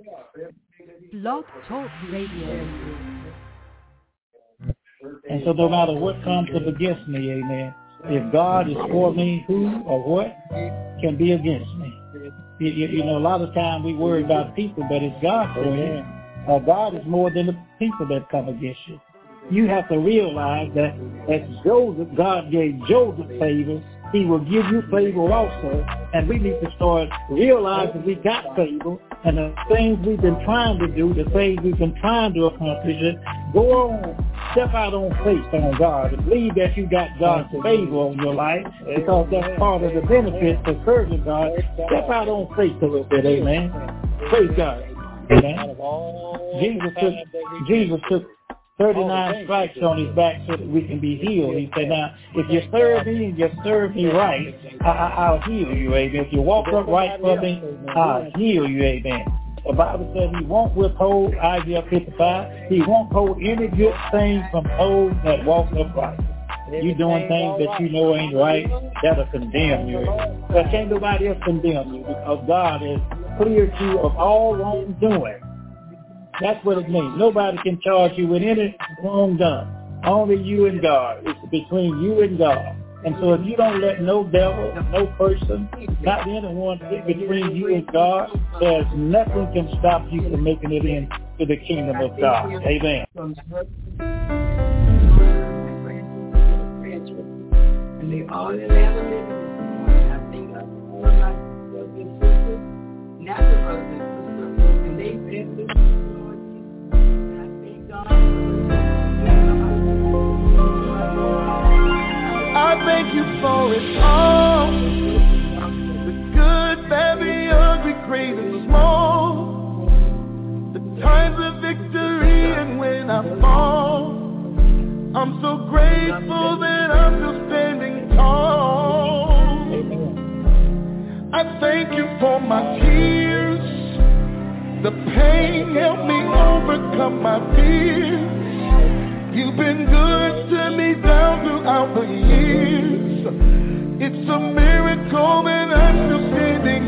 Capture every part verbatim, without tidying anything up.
Blog Talk Radio. And so no matter what comes up against me, amen, if God is for me, who or what can be against me? You, you, you know, a lot of times we worry about people, but it's God for you. Uh, God is more than the people that come against you. You have to realize that as Joseph, God gave Joseph favor, he will give you favor also. And we need to start realizing we got favor, and the things we've been trying to do, the things we've been trying to accomplish, go on, step out on faith on God and believe that you got God's favor on your life, because that's part of the benefit for serving God. Step out on faith a little bit, amen. Praise God. Amen. Jesus took, Jesus took thirty-nine stripes on his back so that we can be healed. He said, now, if you serve me and you serve me right, I, I, I'll heal you, amen. If you walk upright for me, I'll heal you, amen. The Bible says he won't withhold, Isaiah fifty-five, he won't hold any good thing from those that walk upright. You doing things that you know ain't right, that'll condemn you. But can't nobody else condemn you, because God has cleared you of all wrongdoing. That's what it means. Nobody can charge you with any wrong done. Only you and God. It's between you and God. And so if you don't let no devil, no person, not anyone get between you and God, there's nothing can stop you from making it into the kingdom of God. Amen. And they all in there. I think I was like brothers and sisters, natural brothers and sisters, and they said this. I thank you for it all, the good, bad, the ugly, great and small, the times of victory and when I fall. I'm so grateful that I'm still standing tall. I thank you for my tears, the pain helped me overcome my fears. You've been good to me down throughout the years. It's a miracle that I'm still standing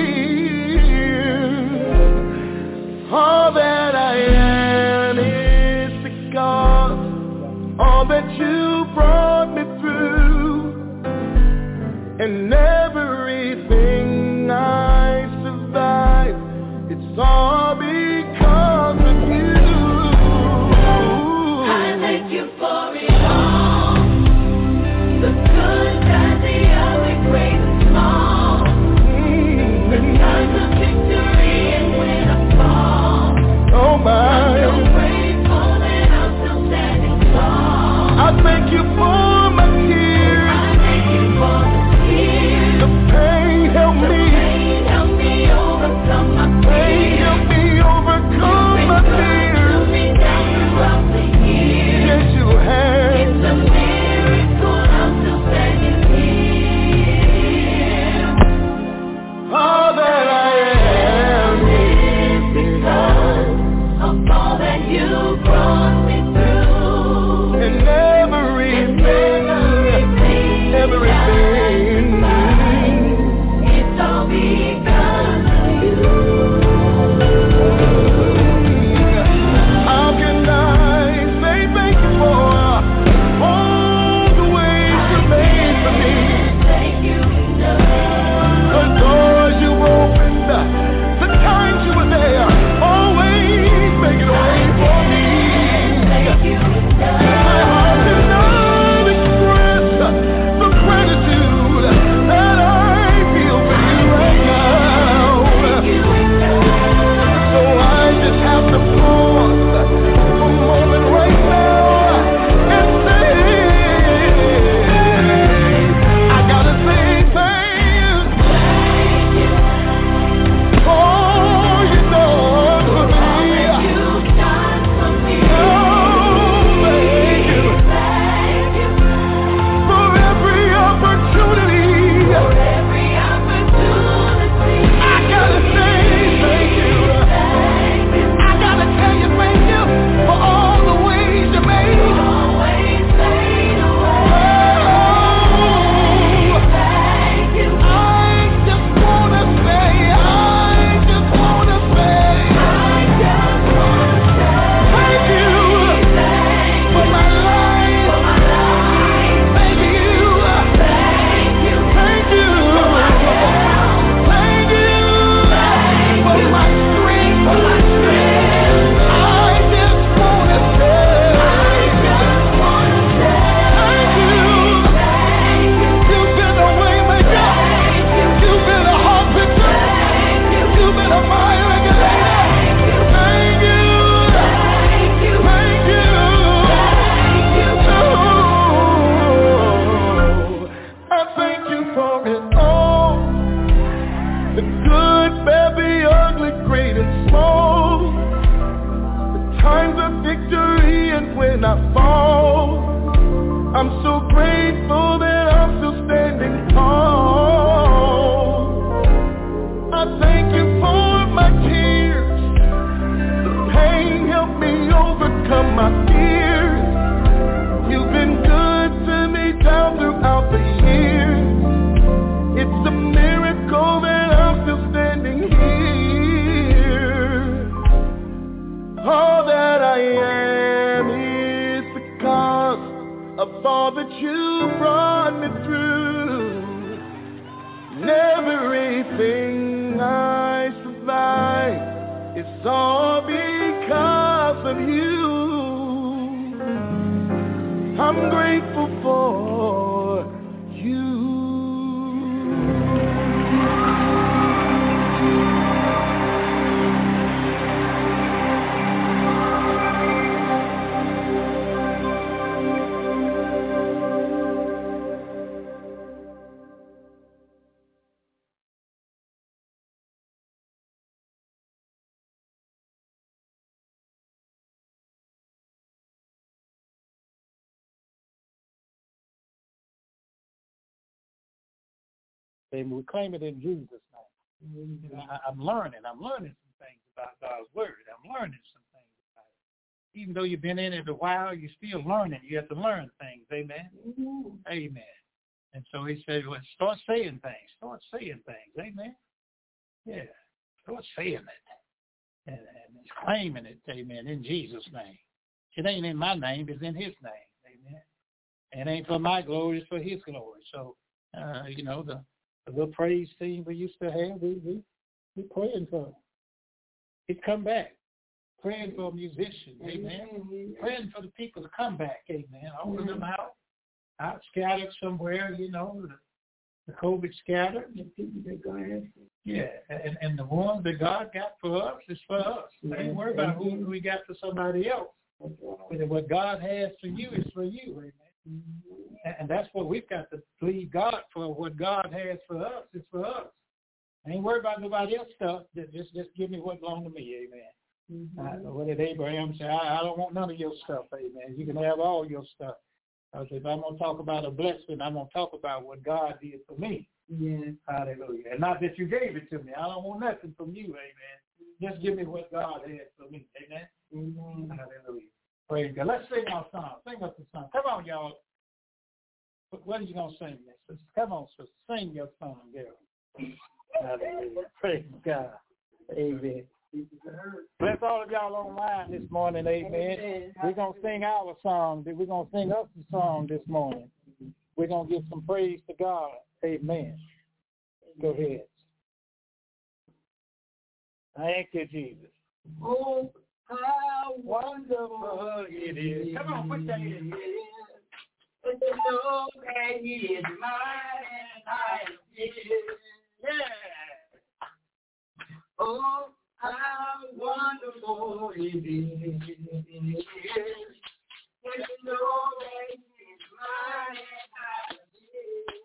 here. All that I am is because all that you brought me through, and everything I survived, it's all because of you. Thank you for it all, the good, bad, the ugly, great and small, mm-hmm. The times of victory and when I fall. Oh my, I'm so grateful that I'm still standing tall. I thank you for my tears, I thank you for the tears, the pain helped the me, pain helped me overcome my pain fears. helped me It's all because of you. I'm grateful for you. And we claim it in Jesus' name. Mm-hmm. I, I'm learning. I'm learning some things about God's word. I'm learning some things about it. Even though you've been in it a while, you're still learning. You have to learn things. Amen. Mm-hmm. Amen. And so he said, well, start saying things. Start saying things. Amen. Yeah. Start saying it. And, and claiming it. Amen. In Jesus' name. It ain't in my name. It's in his name. Amen. And it ain't for my glory. It's for his glory. So, uh, you know, the The little praise team we used to have, we we we praying for them. He'd come back. Praying for musicians, amen. amen. Praying for the people to come back, amen. All of them out, out scattered somewhere, you know, the, the COVID scattered. The people that God yeah, and, and the ones that God got for us is for us. I ain't worried about who we got for somebody else. But what God has for you is for you, amen. And that's what we've got to believe God for. What God has for us is for us. I ain't worried about nobody else's stuff. Just just give me what belongs to me, amen. Mm-hmm. Uh, what did Abraham say? I, I don't want none of your stuff, amen. You can have all your stuff. I said, if I'm going to talk about a blessing, I'm going to talk about what God did for me. Yes. Hallelujah. And not that you gave it to me. I don't want nothing from you, amen. Just give me what God has for me, amen. Mm-hmm. Hallelujah. Praise God. Let's sing our song. Sing us the song. Come on, y'all. What are you going to sing, sister? Come on, sister. Sing your song, girl. Hallelujah. Praise God. Amen. Bless all of y'all online this morning, amen. amen. We're going to sing our song. We're going to sing us a song this morning. We're going to give some praise to God. Amen. Go ahead. Thank you, Jesus. Oh, how wonderful it is. Come on, put that in. To know that he is mine and I am his. Yeah. Oh, how wonderful it is. To know that he is mine and I am his.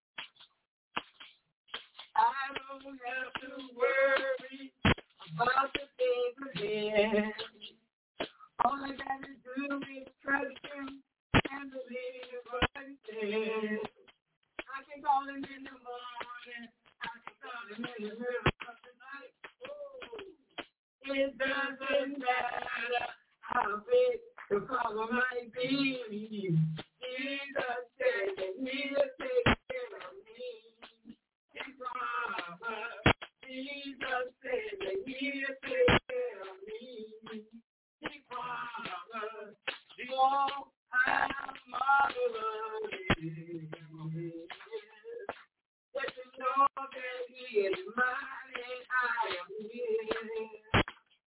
I don't have to worry about the things ahead. All I got to do is trust him and believe what he says. I can call him in the morning. I can call him in the middle of the night. Ooh. It doesn't matter how big the problem might be. Jesus said that he'll take care of me. He promised. Jesus said that he'll take care of me. He promised. Oh, how marvelous it is. That you know that he is mine and I am his.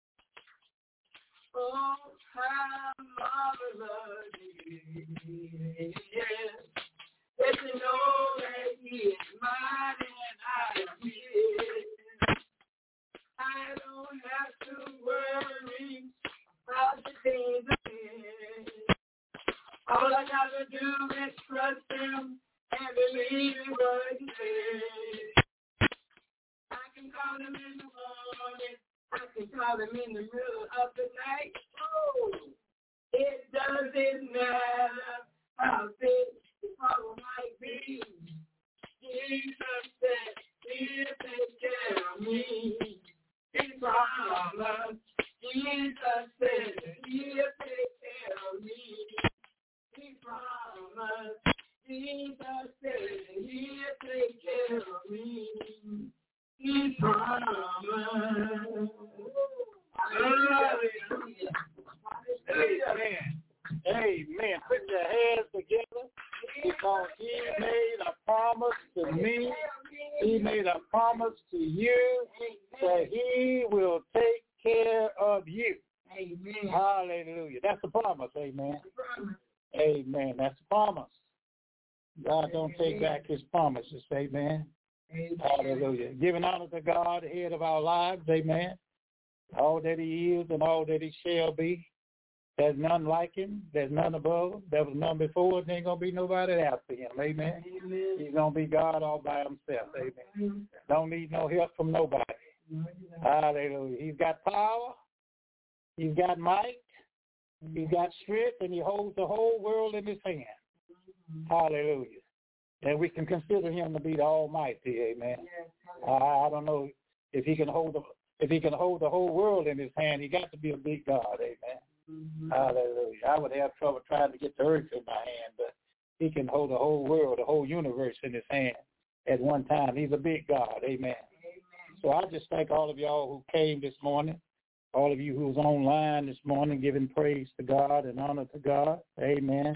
Oh, how marvelous it is. That you know that he is mine and I am his. I don't have to worry about the things ahead. All I gotta do is trust him and believe in what he says. I can call him in the morning. I can call him in the middle of the night. Oh, it doesn't matter how big the problem might be. Jesus said he'll take care of me. He promised. Jesus said he'll take care of me. He promised. Jesus said he'll take care of me. He promised. Hallelujah. Amen. Amen. Put your hands together because he made a promise to me. He made a promise to you that he will take care of you. Amen. Hallelujah. That's the promise. Amen. Amen. That's the promise. God don't take back his promises. Amen. Amen. Hallelujah. Giving honor to God, the head of our lives. Amen. All that he is and all that he shall be. There's none like him. There's none above him. There was none before. There ain't going to be nobody after him. Amen. Amen. He's going to be God all by himself. Amen. Don't need no help from nobody. Hallelujah. He's got power. He's got might. He's got strength, and he holds the whole world in his hand. Hallelujah. And we can consider him to be the Almighty. Amen. I, I don't know if he can hold the if he can hold the whole world in his hand. He got to be a big God. Amen. Mm-hmm. Hallelujah. I would have trouble trying to get the earth in my hand, but he can hold the whole world, the whole universe in his hand at one time. He's a big God. Amen. Amen. So I just thank all of y'all who came this morning, all of you who was online this morning giving praise to God and honor to God. Amen.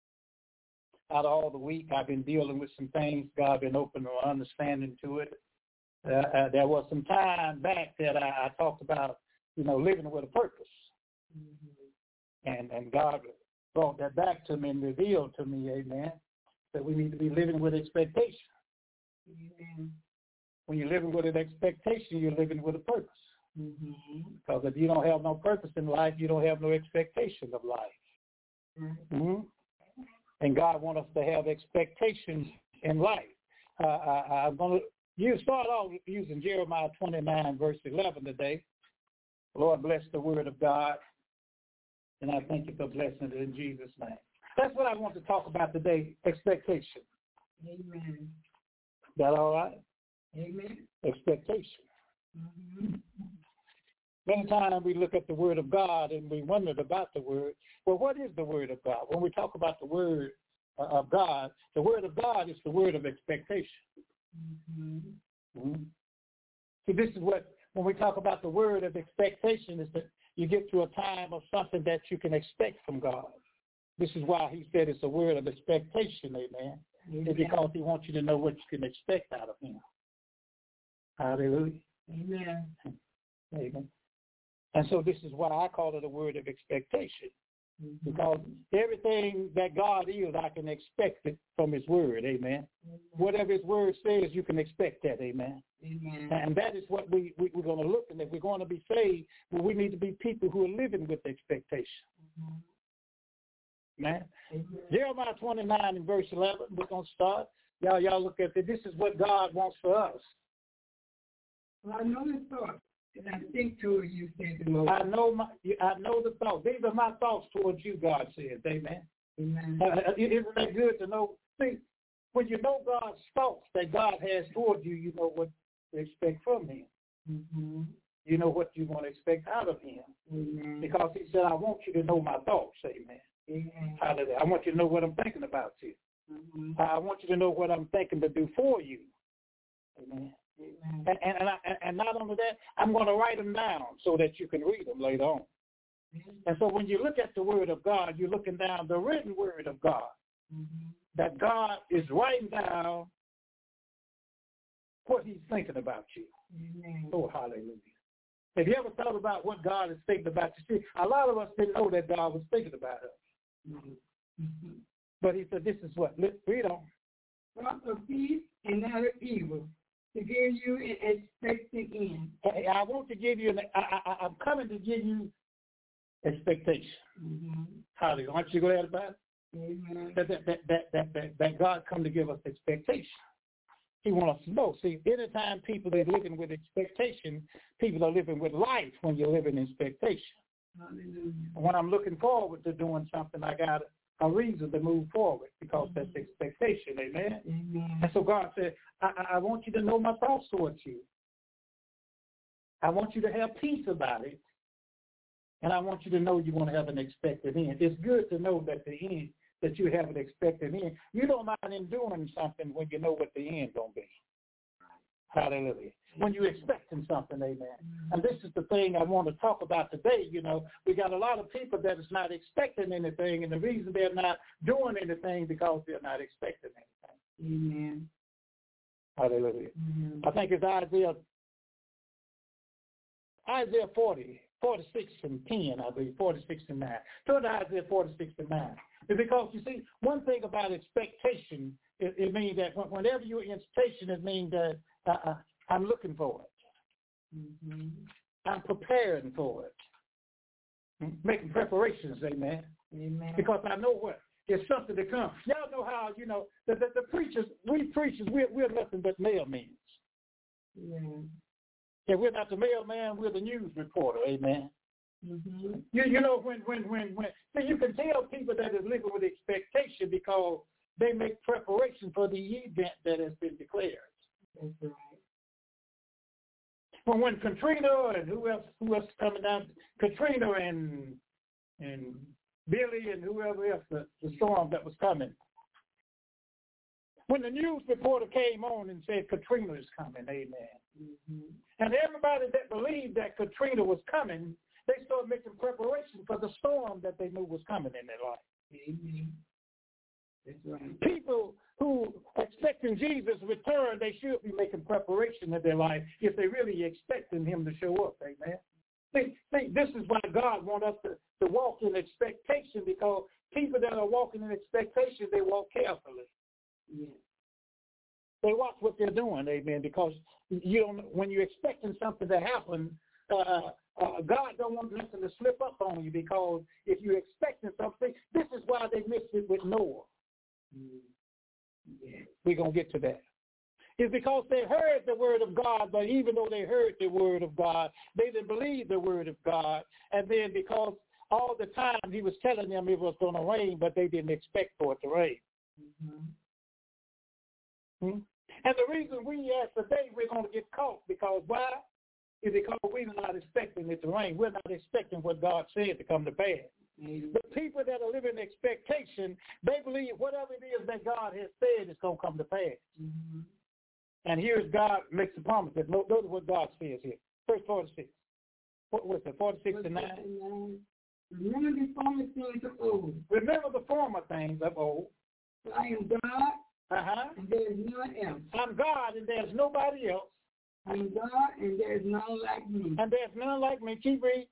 Out of all the week, I've been dealing with some things. God been opening my understanding to it. Uh, uh, there was some time back that I, I talked about, you know, living with a purpose. Mm-hmm. And and God brought that back to me and revealed to me, amen, that we need to be living with expectation. Amen. When you're living with an expectation, you're living with a purpose. Mm-hmm. Because if you don't have no purpose in life, you don't have no expectation of life. Mm-hmm. Mm-hmm. And God wants us to have expectations in life. Uh, I, I'm going to you start off using Jeremiah twenty-nine, verse eleven today. Lord, bless the word of God. And I thank you for blessing it in Jesus' name. That's what I want to talk about today, expectation. Amen. Is that all right? Amen. Expectation. Mm-hmm. Many times we look at the word of God and we wondered about the word. Well, what is the word of God? When we talk about the word uh, of God, the word of God is the word of expectation. Mm-hmm. Mm-hmm. See, this is what, when we talk about the word of expectation, is that you get to a time of something that you can expect from God. This is why he said it's a word of expectation, amen. Amen. It's because he wants you to know what you can expect out of him. Hallelujah. Amen. Amen. And so this is why I call it a word of expectation. Mm-hmm. Because everything that God is, I can expect it from his word, amen. Mm-hmm. Whatever his word says, you can expect that, amen. Amen. And that is what we, we, we're going to look at. If we're going to be saved, well, we need to be people who are living with expectation. Mm-hmm. Man. Amen. Jeremiah twenty-nine and verse eleven, we're going to start. Y'all, y'all look at it. This is what God wants for us. Well, I know the thought, and I think toward you, said the Lord. I know my, I know the thoughts. These are my thoughts towards you, God says. Amen. Amen. Uh, isn't that good to know? See, when you know God's thoughts that God has toward you, you know what to expect from him. Mm-hmm. You know what you want to expect out of him. Mm-hmm. Because he said, I want you to know my thoughts. Amen. Amen. Hallelujah. I want you to know what I'm thinking about you. Mm-hmm. I want you to know what I'm thinking to do for you. Amen. Amen. And, and, and, I, and not only that, I'm going to write them down so that you can read them later on. Mm-hmm. And so when you look at the word of God, you're looking down the written word of God. Mm-hmm. That God is writing down what he's thinking about you. Amen. Oh, hallelujah. Have you ever thought about what God is thinking about you? See, a lot of us didn't know that God was thinking about us. Mm-hmm. But he said, this is what, let's read on. Thoughts of peace and not of evil, to give you an expected end. I, I want to give you, an, I, I, I'm coming to give you expectation. Mm-hmm. Hallelujah. Aren't you glad about it? Amen. That, that, that, that, that, that, that God come to give us expectation. He wants us to know. See, anytime people are living with expectation, people are living with life when you're living in expectation. Hallelujah. When I'm looking forward to doing something, I got a reason to move forward because mm-hmm. that's expectation. Amen? Amen. And so God said, I, I want you to know my thoughts towards you. I want you to have peace about it. And I want you to know you're going to have an expected end. It's good to know that the end, that you have an expected end. You don't mind in doing something when you know what the end going to be. Hallelujah. When you're expecting something, amen. And this is the thing I want to talk about today. You know, we got a lot of people that is not expecting anything, and the reason they're not doing anything because they're not expecting anything. Amen. Hallelujah. Mm-hmm. I think it's Isaiah, Isaiah forty, forty-six and ten, I believe, forty-six and nine. Turn to Isaiah forty-six and nine. It's because, you see, one thing about expectation, it, it means that whenever you're in expectation, it means that uh, uh, I'm looking for it. Mm-hmm. I'm preparing for it. Making preparations, amen. Amen. Because I know what. There's something to come. Y'all know how, you know, the, the, the preachers, we preachers, we're, we're nothing but mailmen. Yeah. Yeah, we're not the mailman, we're the news reporter, amen. Mm-hmm. You, you know, when, when, when, when, so you can tell people that is living with expectation because they make preparation for the event that has been declared. That's right. Well, when Katrina and who else, who else coming down, Katrina and, and Billy and whoever else, the, the storm that was coming. When the news reporter came on and said Katrina is coming, amen. Mm-hmm. And everybody that believed that Katrina was coming, they started making preparation for the storm that they knew was coming in their life. Amen. That's right. People who expecting Jesus' return, they should be making preparation in their life if they really expecting him to show up, amen. See, see, this is why God wants us to, to walk in expectation, because people that are walking in expectation, they walk carefully. Yeah. They watch what they're doing, amen, because you don't, when you're expecting something to happen, uh, uh, God don't want nothing to slip up on you, because if you're expecting something, this is why they missed it with Noah. Mm. Yeah. We're going to get to that. It's because they heard the word of God, but even though they heard the word of God, they didn't believe the word of God. And then because all the time he was telling them it was going to rain, but they didn't expect for it to rain. Mm-hmm. Hmm? And the reason we as today we're going to get caught, because why? Is because we're not expecting it to rain. We're not expecting what God said to come to pass. Mm-hmm. The people that are living in expectation, they believe whatever it is that God has said is going to come to pass. Mm-hmm. And here's God makes a promise. Notice what God says here. Verse forty-six. What was it, forty-six to nine? Remember the former things of old. Remember the former things of old. I am God, uh-huh. and there is none else. I'm God, and there's nobody else. I am God, and there is none like me. And there's none like me. Keep reading.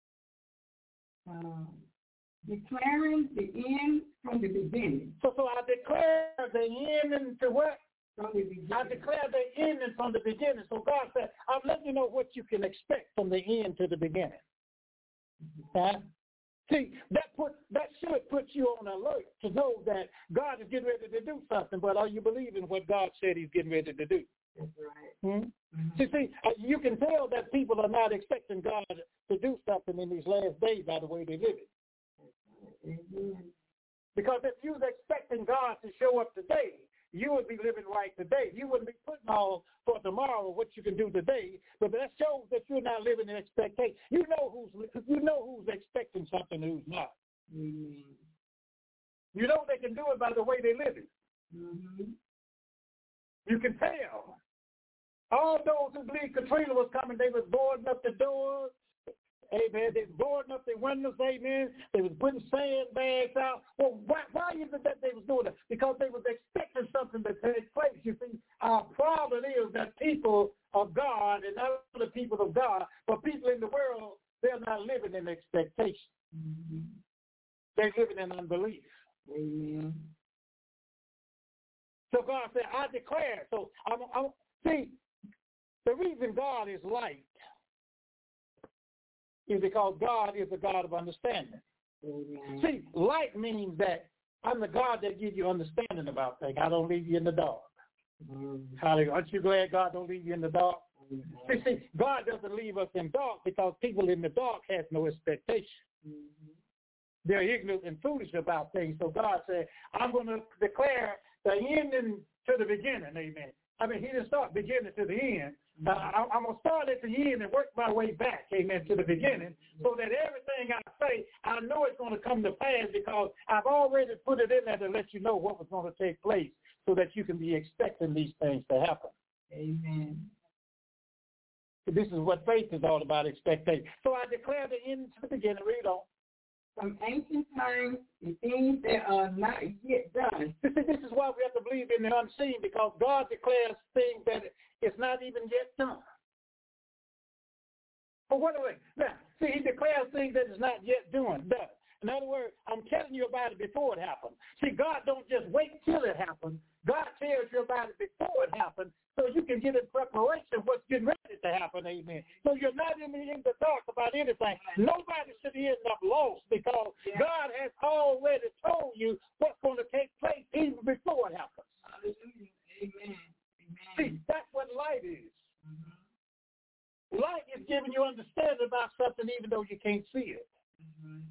Um, declaring the end from the beginning. So, so I declare the end into what? From the beginning. I declare the end from the beginning. So God said, I'm letting you know what you can expect from the end to the beginning. Huh? See, that put that should put you on alert to know that God is getting ready to do something, but are you believing what God said he's getting ready to do? That's right. Hmm? Mm-hmm. See, see, you can tell that people are not expecting God to do something in these last days by the way they live it. Mm-hmm. Because if you was expecting God to show up today, you would be living right today. You wouldn't be putting all for tomorrow what you can do today. But that shows that you're not living in expectation. You know who's you know who's expecting something and who's not. Mm-hmm. You know they can do it by the way they live it. Mm-hmm. You can tell. All those who believed Katrina was coming, they was boarding up the doors. Amen. They was boarding up their windows, amen. They was putting sandbags out. Well, why, why is it that they was doing that? Because they was expecting something to take place. You see, our problem is that people of God, and not the people of God, but people in the world, they're not living in expectation. Mm-hmm. They're living in unbelief. Amen. So God said, I declare. So, I'm, I'm, see, the reason God is light is because God is the God of understanding. Amen. See, light means that I'm the God that gives you understanding about things. I don't leave you in the dark. Mm-hmm. Hallelujah. Aren't you glad God don't leave you in the dark? Mm-hmm. See, see, God doesn't leave us in dark because people in the dark have no expectation. Mm-hmm. They're ignorant and foolish about things. So God said, I'm going to declare the ending to the beginning. Amen. I mean, he didn't start beginning to the end. Uh, I, I'm going to start at the end and work my way back, amen, to the beginning, so that everything I say, I know it's going to come to pass because I've already put it in there to let you know what was going to take place so that you can be expecting these things to happen. Amen. This is what faith is all about, expectation. So I declare the end to the beginning. Read on. From ancient times and things that are not yet done. This is, this is why we have to believe in the unseen, because God declares things that it's not even yet done. But what do we, now, See, he declares things that is not yet doing, done. In other words, I'm telling you about it before it happens. See, God don't just wait till it happens. God tells you about it before it happens so you can get in preparation of what's getting ready to happen, amen. So you're not in the, in the dark about anything. Nobody should end up lost because yeah. God has already told you what's going to take place even before it happens. Hallelujah. Amen. Amen. See, that's what light is. Mm-hmm. Light is giving you understanding about something even though you can't see it. Mm-hmm.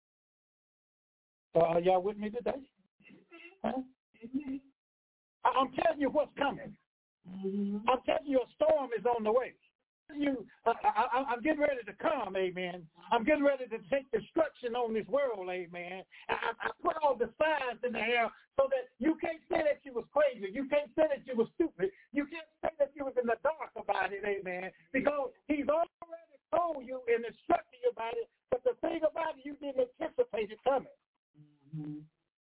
So are y'all with me today? Huh? Amen. I'm telling you what's coming. Mm-hmm. I'm telling you a storm is on the way. You, I, I, I'm getting ready to come, amen. I'm getting ready to take destruction on this world, amen. I, I put all the signs in the air so that you can't say that you was crazy. You can't say that you was stupid. You can't say that you was in the dark about it, amen, because he's already told you and instructed you about it, but the thing about it, you didn't anticipate it coming. Mm-hmm.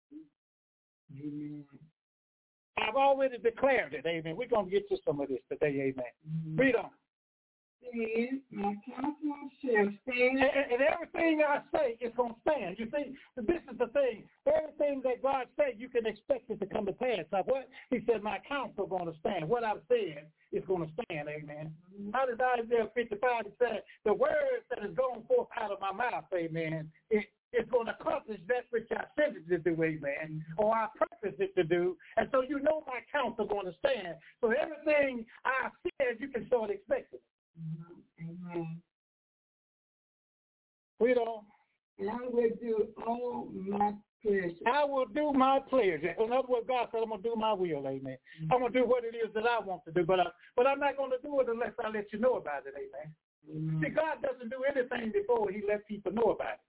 Amen. I've already declared it, amen. We're going to get to some of this today, amen. Mm-hmm. Read on. Says, my counsel shall stand. And, and everything I say is going to stand. You see, this is the thing. Everything that God said, you can expect it to come to pass. Now, what? He said, my counsel is going to stand. What I've said is going to stand, amen. Mm-hmm. How does Isaiah fifty-five say, the words that is going forth out of my mouth, amen, it, it's going to accomplish that which I sent it to do, amen, or I purpose it to do. And so you know my counsel is going to stand. So everything I said, you can start expecting. Mm-hmm. Amen. Read on. And I will do all my pleasure. I will do my pleasure. In other words, God said, I'm going to do my will, amen. Mm-hmm. I'm going to do what it is that I want to do, but, I, but I'm not going to do it unless I let you know about it, amen. Mm-hmm. See, God doesn't do anything before he lets people know about it.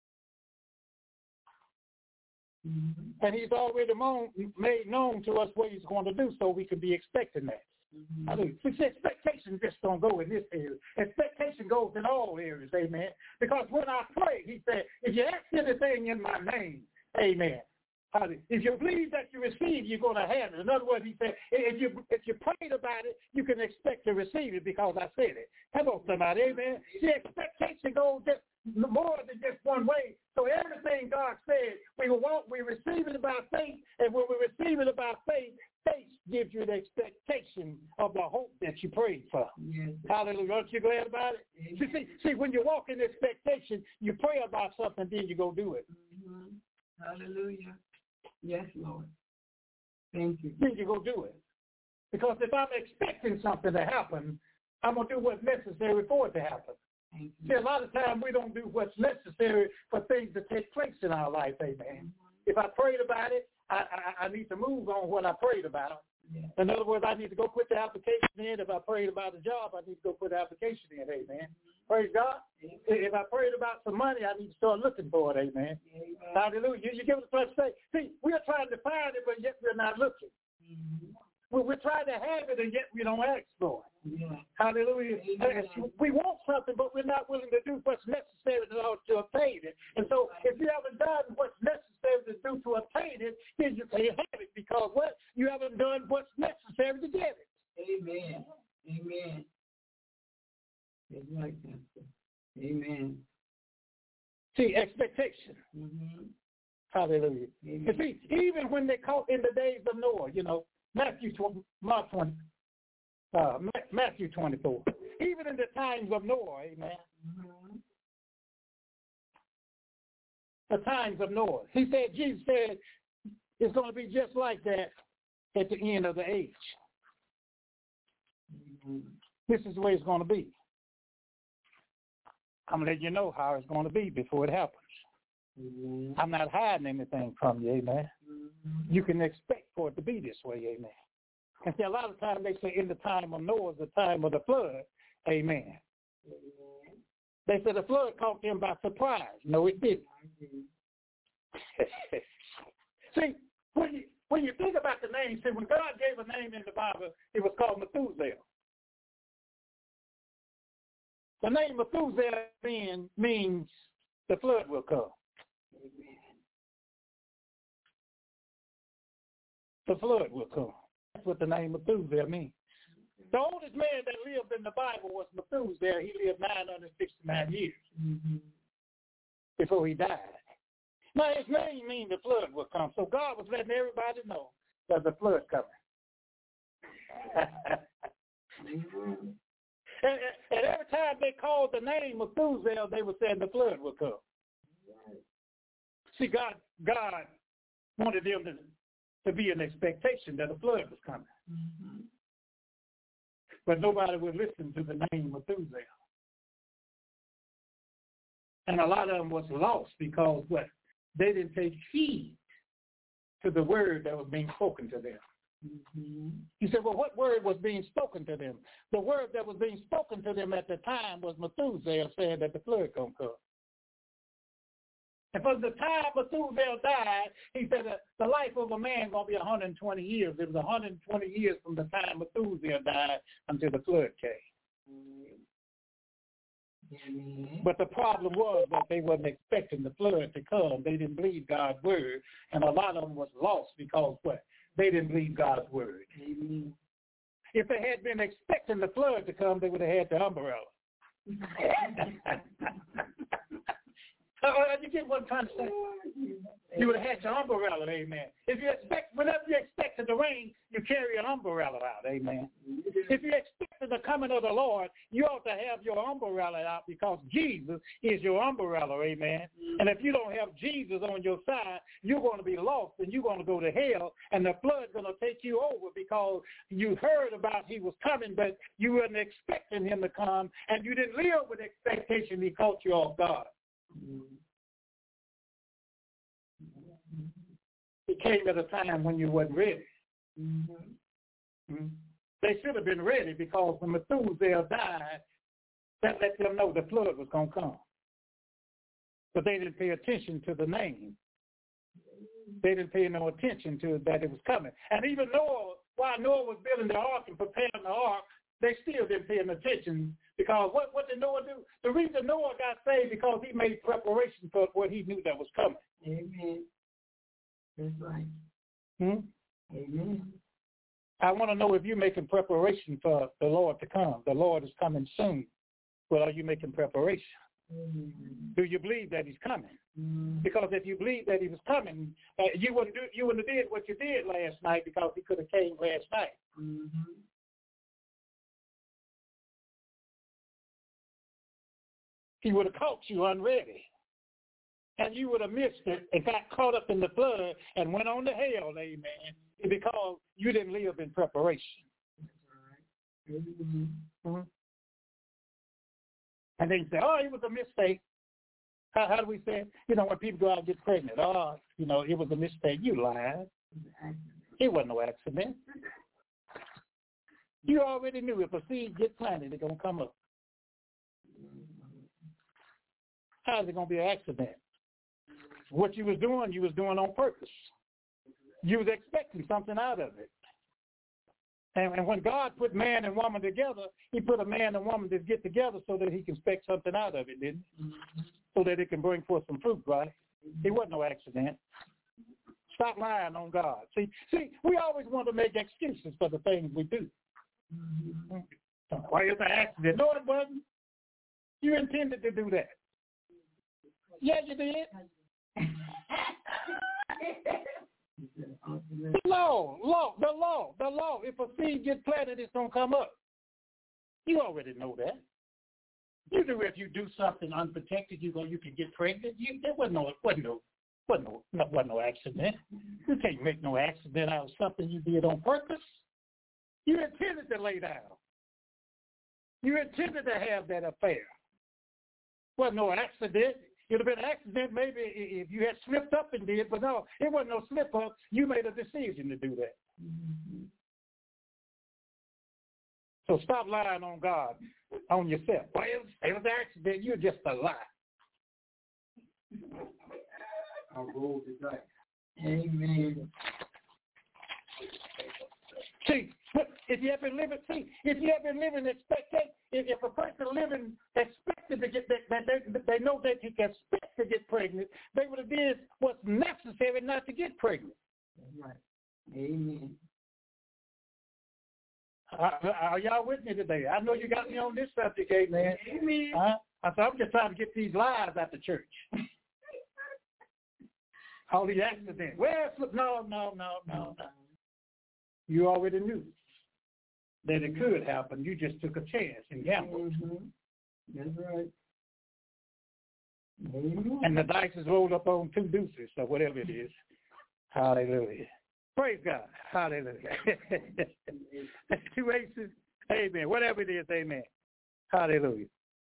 Mm-hmm. And he's already mo- made known to us what he's going to do, so we can be expecting that. Mm-hmm. I mean, see, expectation just don't go in this area. Expectation goes in all areas, amen. Because when I pray, he said, if you ask anything in my name, amen. If you believe that you receive, you're going to have it. In other words, he said, if you if you prayed about it, you can expect to receive it because I said it. Come on, somebody, amen. See, expectation goes just more than just one way. So everything God said, we walk, we receive it by faith, and when we receive it by faith, faith gives you the expectation of the hope that you prayed for. Yes. Hallelujah. Aren't you glad about it? See, see, see, when you walk in expectation, you pray about something, then you go do it. Mm-hmm. Hallelujah. Yes, Lord. Thank you. Then you go do it. Because if I'm expecting something to happen, I'm going to do what's necessary for it to happen. See, a lot of times we don't do what's necessary for things to take place in our life, amen. Mm-hmm. If I prayed about it, I, I, I need to move on what I prayed about. Yeah. In other words, I need to go put the application in. If I prayed about a job, I need to go put the application in, amen. Mm-hmm. Praise God. Mm-hmm. If I prayed about some money, I need to start looking for it, amen. Mm-hmm. Hallelujah. You, you give it a place to say, see, we're trying to find it, but yet we're not looking. Mm-hmm. Well, we're trying to have it, and yet we don't ask for it. Yeah. Hallelujah. Amen. We want something, but we're not willing to do what's necessary to, to obtain it. And so if you haven't done what's necessary to do to obtain it, then you can't have it because what? You haven't done what's necessary to get it. Amen. Amen. It's like that. Amen. See, expectation. Mm-hmm. Hallelujah. Amen. You see, even when they caught in the days of Noah, you know, Matthew twenty, Mark twenty, uh, Matthew twenty-four. Even in the times of Noah, amen. Mm-hmm. The times of Noah. He said, Jesus said, it's going to be just like that at the end of the age. Mm-hmm. This is the way it's going to be. I'm going to let you know how it's going to be before it happens. Mm-hmm. I'm not hiding anything from you, amen. Mm-hmm. You can expect for it to be this way, amen. And see, a lot of times they say in the time of Noah is the time of the flood, amen. Mm-hmm. They said the flood caught them by surprise. No, it didn't. Mm-hmm. See, when you, when you think about the name, see, when God gave a name in the Bible, it was called Methuselah. The name Methuselah mean, means the flood will come. The flood will come. That's what the name Methuselah means. The oldest man that lived in the Bible was Methuselah. He lived nine hundred sixty-nine years mm-hmm. before he died. Now, his name means the flood will come. So God was letting everybody know that the flood coming. mm-hmm. and, and every time they called the name Methuselah, they were saying the flood will come. Right. See, God, God wanted them to, to be an expectation that the flood was coming. Mm-hmm. But nobody would listen to the name Methuselah. And a lot of them was lost because what? They didn't take heed to the word that was being spoken to them. Mm-hmm. You said, well, what word was being spoken to them? The word that was being spoken to them at the time was Methuselah saying that the flood going to come. And from the time Methuselah died, he said that the life of a man going to be one hundred twenty years. It was one hundred twenty years from the time Methuselah died until the flood came. Mm-hmm. But the problem was that they wasn't expecting the flood to come. They didn't believe God's word. And a lot of them was lost because what? They didn't believe God's word. Mm-hmm. If they had been expecting the flood to come, they would have had the umbrella. Uh, you get what I'm trying to say? You would have had your umbrella, amen. If you expect, whenever you expected the rain, you carry an umbrella out, amen. If you expected the coming of the Lord, you ought to have your umbrella out because Jesus is your umbrella, amen. And if you don't have Jesus on your side, you're going to be lost and you're going to go to hell, and the flood's going to take you over because you heard about he was coming, but you weren't expecting him to come, and you didn't live with expectation. He caught you off guard. It came at a time when you wasn't ready. Mm-hmm. Mm-hmm. They should have been ready because when Methuselah died, that let them know the flood was going to come. But they didn't pay attention to the name. They didn't pay no attention to that it was coming. And even Noah, while Noah was building the ark and preparing the ark, they still didn't pay attention because what, what did Noah do? The reason Noah got saved because he made preparation for what he knew that was coming. Amen. That's right. Hmm? Amen. I want to know if you're making preparation for the Lord to come. The Lord is coming soon. Well, are you making preparation? Mm-hmm. Do you believe that he's coming? Mm-hmm. Because if you believe that he was coming, uh, you wouldn't do, you wouldn't have did what you did last night because he could have came last night. Mm-hmm. He would have caught you unready. And you would have missed it and got caught up in the flood and went on to hell, amen, because you didn't live in preparation. That's right. Mm-hmm. Mm-hmm. And then you say, oh, it was a mistake. How, how do we say it? You know, when people go out and get pregnant, oh, you know, it was a mistake. You lied. It wasn't no accident. You already knew if a seed gets planted, it's going to come up. How is it going to be an accident? What you was doing, you was doing on purpose. You was expecting something out of it. And, and when God put man and woman together, he put a man and woman to get together so that he can expect something out of it, didn't he? Mm-hmm. So that it can bring forth some fruit, right? It wasn't no accident. Stop lying on God. See, see, we always want to make excuses for the things we do. Mm-hmm. Why is it an accident? No, it wasn't. You intended to do that. Yeah, you did. The law, law, the law, the law. If a seed gets planted, it's going to come up. You already know that. You knew if you do something unprotected, you go, you can get pregnant. You, there wasn't no, wasn't no, wasn't no, no, wasn't no accident. You can't make no accident out of something you did on purpose. You intended to lay down. You intended to have that affair. Wasn't no accident. It would have been an accident maybe if you had slipped up and did, but no, it wasn't no slip up. You made a decision to do that. Mm-hmm. So stop lying on God, on yourself. Well, it was, it was an accident. You're just a lie. I'll roll the dice. Amen. See, if you have been living, see, if you have been living expecting, if, if a person living expected to get that, that they, they know that he can expect to get pregnant, they would have did what's necessary not to get pregnant. Right. Amen. Uh, are y'all with me today? I know you got me on this subject, amen. Amen. Uh, I thought I'm just trying to get these lies out the church. All these accidents. Well, no, no, no, no, no. You already knew that it could happen. You just took a chance and gambled. Mm-hmm. That's right. Amen. And the dice is rolled up on two deuces, or whatever it is. Hallelujah. Praise God. Hallelujah. Two aces. Amen. Whatever it is, amen. Hallelujah.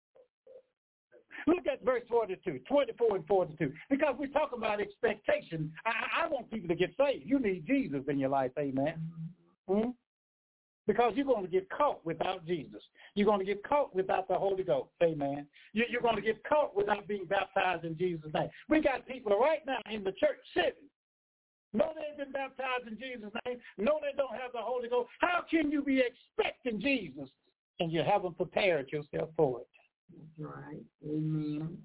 Look at verse forty-two, twenty-four and forty-two. Because we're talking about expectation. I, I want people to get saved. You need Jesus in your life, amen. Hmm? Because you're going to get caught without Jesus. You're going to get caught without the Holy Ghost, amen. You, you're going to get caught without being baptized in Jesus' name. We got people right now in the church sitting. No, they've been baptized in Jesus' name. No, they don't have the Holy Ghost. How can you be expecting Jesus and you haven't prepared yourself for it? That's right. Amen.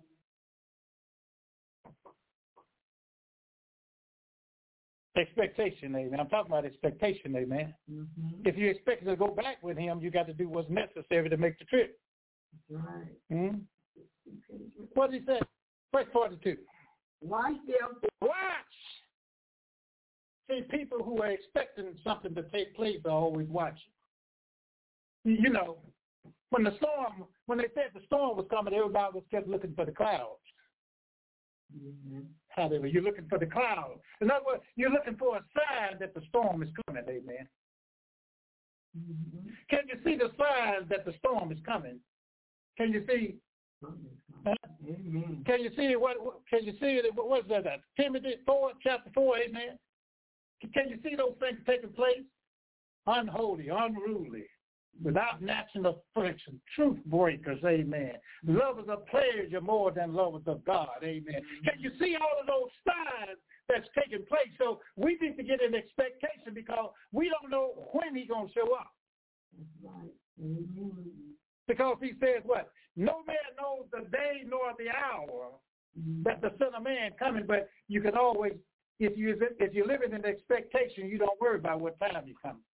Expectation, amen. I'm talking about expectation, amen. Mm-hmm. If you're expecting to go back with him, you got to do what's necessary to make the trip. That's right. Hmm? What did he say? Verse forty-two. Watch them. Watch. See, people who are expecting something to take place are always watching. You know, when the storm, when they said the storm was coming, everybody was kept looking for the clouds. Mm-hmm. Hallelujah. You're looking for the clouds. In other words, you're looking for a sign that the storm is coming, amen. Mm-hmm. Can you see the signs that the storm is coming? Can you see? Huh? Amen. Can you see what, what? Can you see it? What's that? that? Timothy four, chapter four, amen. Can you see those things taking place? Unholy, unruly, without national affection, truth breakers, amen. Lovers of pleasure more than lovers of God, amen. Can you see all of those signs that's taking place? So we need to get an expectation because we don't know when he's going to show up. That's right. Amen. Because he says what? No man knows the day nor the hour that the Son of Man coming, but you can always, if you if you're living in expectation, you don't worry about what time he comes.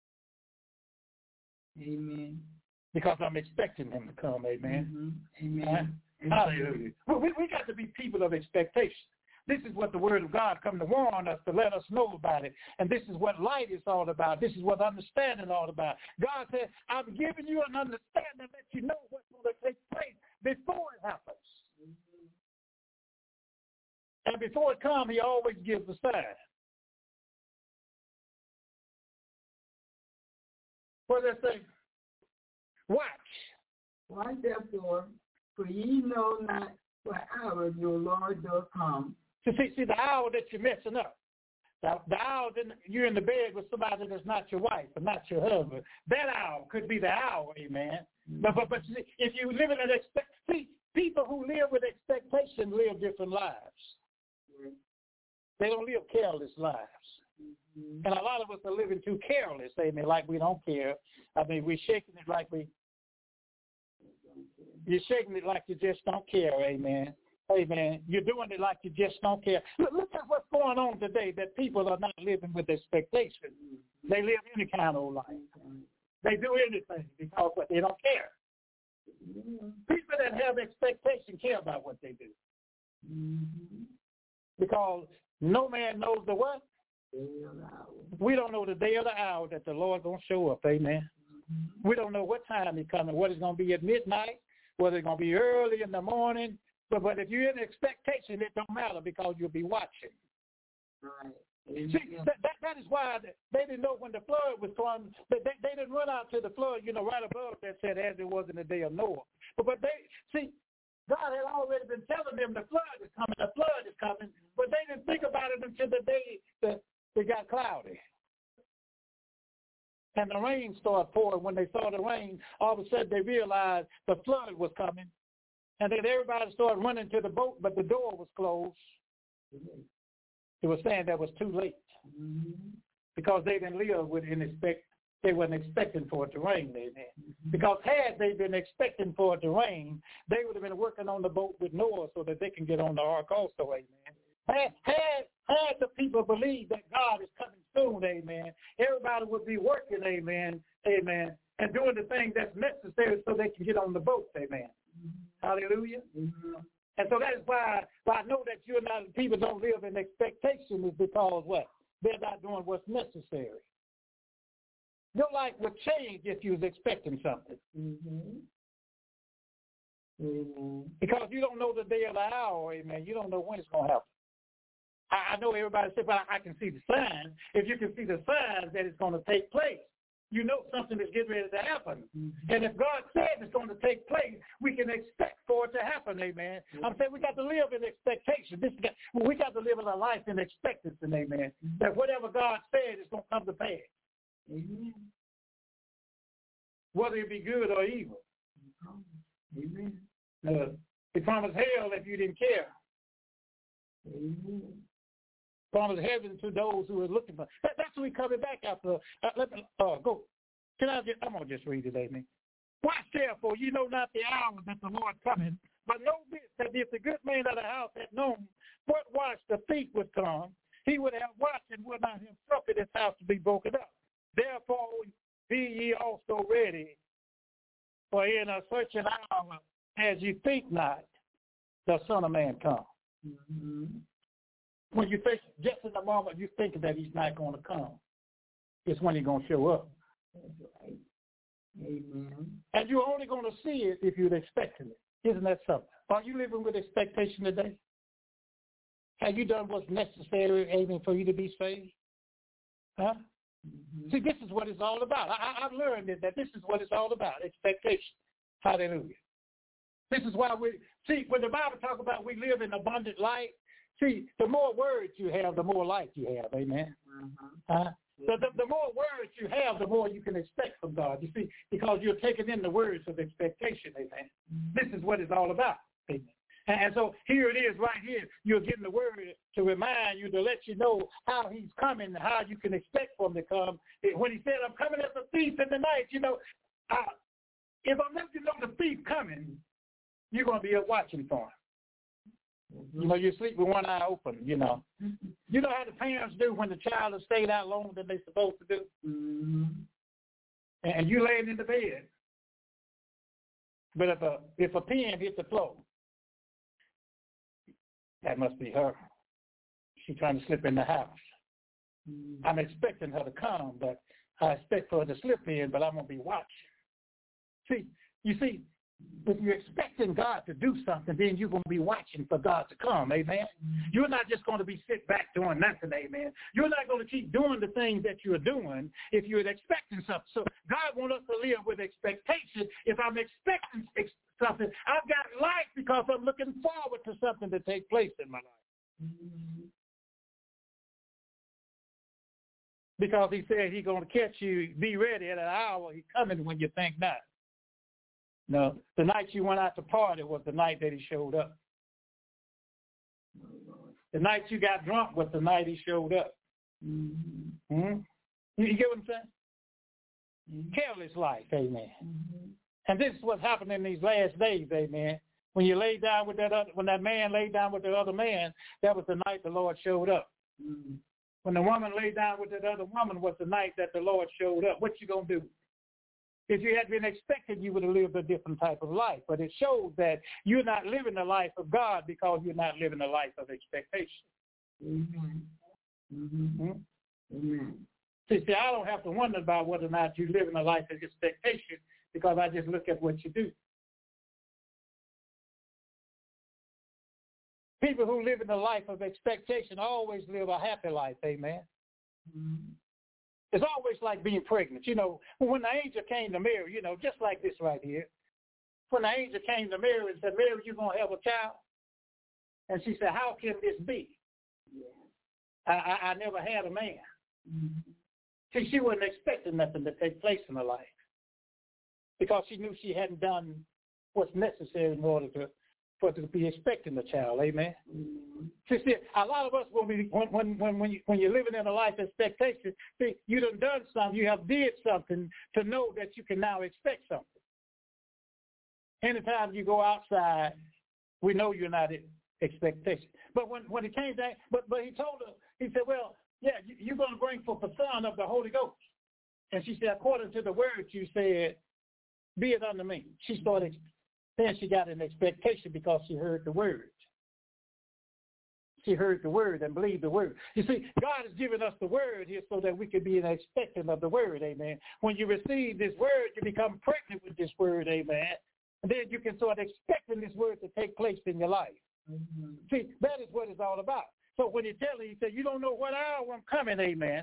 Amen. Because I'm expecting him to come, amen. Mm-hmm. Amen. Huh? Hallelujah. Well, we, we got to be people of expectation. This is what the Word of God come to warn us, to let us know about it. And this is what light is all about. This is what understanding is all about. God said, I'm giving you an understanding that you know what's going to take place before it happens. Mm-hmm. And before it comes, he always gives a sign. What does that say? Watch. Watch therefore, for ye know not what hour your Lord doth come. So see, see, the hour that you're messing up, the, the hour that you're in the bed with somebody that's not your wife or not your husband, that hour could be the hour, amen. Mm-hmm. But, but, but see, if you live in an expect, see, people who live with expectation live different lives. Mm-hmm. They don't live careless lives. Mm-hmm. And a lot of us are living too careless, amen, like we don't care. I mean, we're shaking it like we, you're shaking it like you just don't care, amen. Amen. You're doing it like you just don't care. Look, look at what's going on today, that people are not living with expectation. They live any kind of life. They do anything because what they don't care. People that have expectation care about what they do. Mm-hmm. Because no man knows the what? We don't know the day or the hour that the Lord going to show up, amen. Mm-hmm. We don't know what time he's coming, whether it's going to be at midnight, whether it's going to be early in the morning. But, but if you're in expectation, it don't matter because you'll be watching. Right. See, that, that, that is why they didn't know when the flood was coming. They, they, they didn't run out to the flood, you know, right above that said as it was in the day of Noah. But, but they, see, God had already been telling them the flood is coming, the flood is coming, but they didn't think about it until the day that it got cloudy. And the rain started pouring. When they saw the rain, all of a sudden they realized the flood was coming. And then everybody started running to the boat, but the door was closed. It was saying that was too late. Mm-hmm. Because they didn't live with an expect. They wasn't expecting for it to rain, amen. Mm-hmm. Because had they been expecting for it to rain, they would have been working on the boat with Noah so that they can get on the ark also, amen. Had, had had the people believe that God is coming soon, amen, everybody would be working, amen, amen, and doing the thing that's necessary so they can get on the boat, amen. Mm-hmm. Hallelujah. Mm-hmm. And so that is why, why I know that you're not, people don't live in expectation is because what? They're not doing what's necessary. Your life would change if you was expecting something. Mm-hmm. Mm-hmm. Because you don't know the day or the hour, amen. You don't know when it's going to happen. I, I know everybody says, well, I can see the signs. If you can see the signs that it's going to take place, you know something is getting ready to happen. Mm-hmm. And if God said it's going to take place, we can expect for it to happen, amen. Mm-hmm. I'm saying we got to live in expectation. This got, we got to live in a life in expectancy, amen, mm-hmm. that whatever God said is going to come to pass. Mm-hmm. Whether it be good or evil. Amen. Uh, he promised hell if you didn't care. Amen. Promised heaven to those who are looking for. That, that's what we coming back after. Uh, let me uh, go. Can I just? I'm gonna just read it, amen. Watch therefore, you know not the hour that the Lord cometh, but know this, that if the good man of the house had known what watch the thief would come, he would have watched and would not have suffered his house to be broken up. Therefore, be ye also ready, for in a certain hour, as you think not, the Son of Man come. Mm-hmm. When you think, just in the moment you think that he's not going to come, it's when he's going to show up. Right. Amen. And you're only going to see it if you're expecting it. Isn't that something? Are you living with expectation today? Have you done what's necessary, amen, for you to be saved? Huh? Mm-hmm. See, this is what it's all about. I, I've learned that, that this is what it's all about, expectation. Hallelujah. This is why we, see, when the Bible talks about we live in abundant light, see, the more words you have, the more light you have, amen? Mm-hmm. Huh? So the, the more words you have, the more you can expect from God, you see, because you're taking in the words of expectation, amen? Mm-hmm. This is what it's all about, amen? And so here it is right here. You're getting the word to remind you, to let you know how he's coming, how you can expect for him to come. When he said, I'm coming as a thief in the night, you know, uh, if I'm letting you know the thief coming, you're going to be up watching for him. Mm-hmm. You know, you sleep with one eye open, you know. Mm-hmm. You know how the parents do when the child has stayed out longer than they're supposed to do? Mm-hmm. And you laying in the bed. But if a, if a pin hits the floor, that must be her. She's trying to slip in the house. Mm-hmm. I'm expecting her to come, but I expect for her to slip in, but I'm going to be watching. See, you see, if you're expecting God to do something, then you're going to be watching for God to come, amen? You're not just going to be sit back doing nothing, amen? You're not going to keep doing the things that you're doing if you're expecting something. So God wants us to live with expectation. If I'm expecting something, I've got life because I'm looking forward to something to take place in my life. Mm-hmm. Because he said he's going to catch you, be ready at an hour. He's coming when you think not. No, the night you went out to party was the night that he showed up. The night you got drunk was the night he showed up. Mm-hmm. Mm-hmm. You get what I'm saying? Mm-hmm. Careless life, amen. Mm-hmm. And this is what's happening in these last days, amen. When you lay down with that other, when that man laid down with the other man, that was the night the Lord showed up. Mm-hmm. When the woman laid down with that other woman was the night that the Lord showed up. What you gonna do? If you had been expected, you would have lived a different type of life. But it shows that you're not living the life of God because you're not living the life of expectation. Mm-hmm. Mm-hmm. Mm-hmm. See, see, I don't have to wonder about whether or not you're living a life of expectation because I just look at what you do. People who live in the life of expectation always live a happy life, amen? Mm-hmm. It's always like being pregnant. You know, when the angel came to Mary, you know, just like this right here. When the angel came to Mary and said, Mary, you're going to have a child? And she said, how can this be? Yeah. I, I, I never had a man. Mm-hmm. See, she wasn't expecting nothing to take place in her life because she knew she hadn't done what's necessary in order to for to be expecting a child, amen. Mm-hmm. See, see, a lot of us will be when when when when, you, when you're living in a life expectation. See, you done done something, you have did something to know that you can now expect something. Anytime you go outside, we know you're not expectation. But when, when it came down, but, but he told her, he said, well, yeah, you, you're going to bring forth a son of the Holy Ghost. And she said, according to the word you said, be it unto me. She started, then she got an expectation because she heard the word. She heard the word and believed the word. You see, God has given us the word here so that we can be an expectant of the word, amen. When you receive this word, you become pregnant with this word, amen. And then you can start expecting this word to take place in your life. Mm-hmm. See, that is what it's all about. So when you tell her, he said, you don't know what hour I'm coming, amen.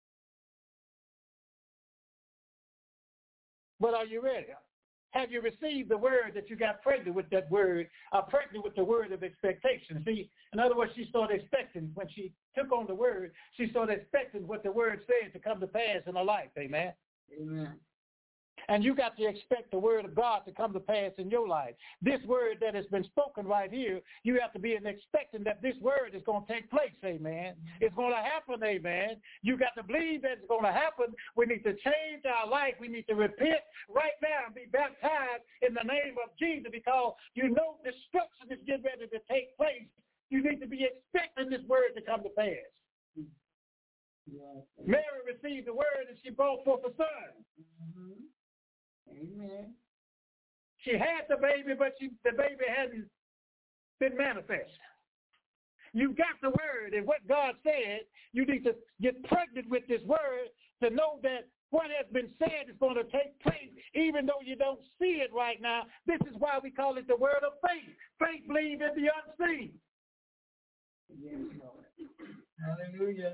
But are you ready? Have you received the word that you got pregnant with that word, uh, pregnant with the word of expectation? See, in other words, she started expecting, when she took on the word, she started expecting what the word said to come to pass in her life, amen? Amen. And you got to expect the word of God to come to pass in your life. This word that has been spoken right here, you have to be an expecting that this word is going to take place, amen. It's going to happen, amen. You got to believe that it's going to happen. We need to change our life. We need to repent right now and be baptized in the name of Jesus because you know destruction is getting ready to take place. You need to be expecting this word to come to pass. Yes. Mary received the word and she brought forth a son. Mm-hmm. Amen. She had the baby, but she, the baby hadn't been manifest. You got the word, and what God said, you need to get pregnant with this word to know that what has been said is going to take place, even though you don't see it right now. This is why we call it the word of faith. Faith believes in the unseen. Yes, Lord. Hallelujah.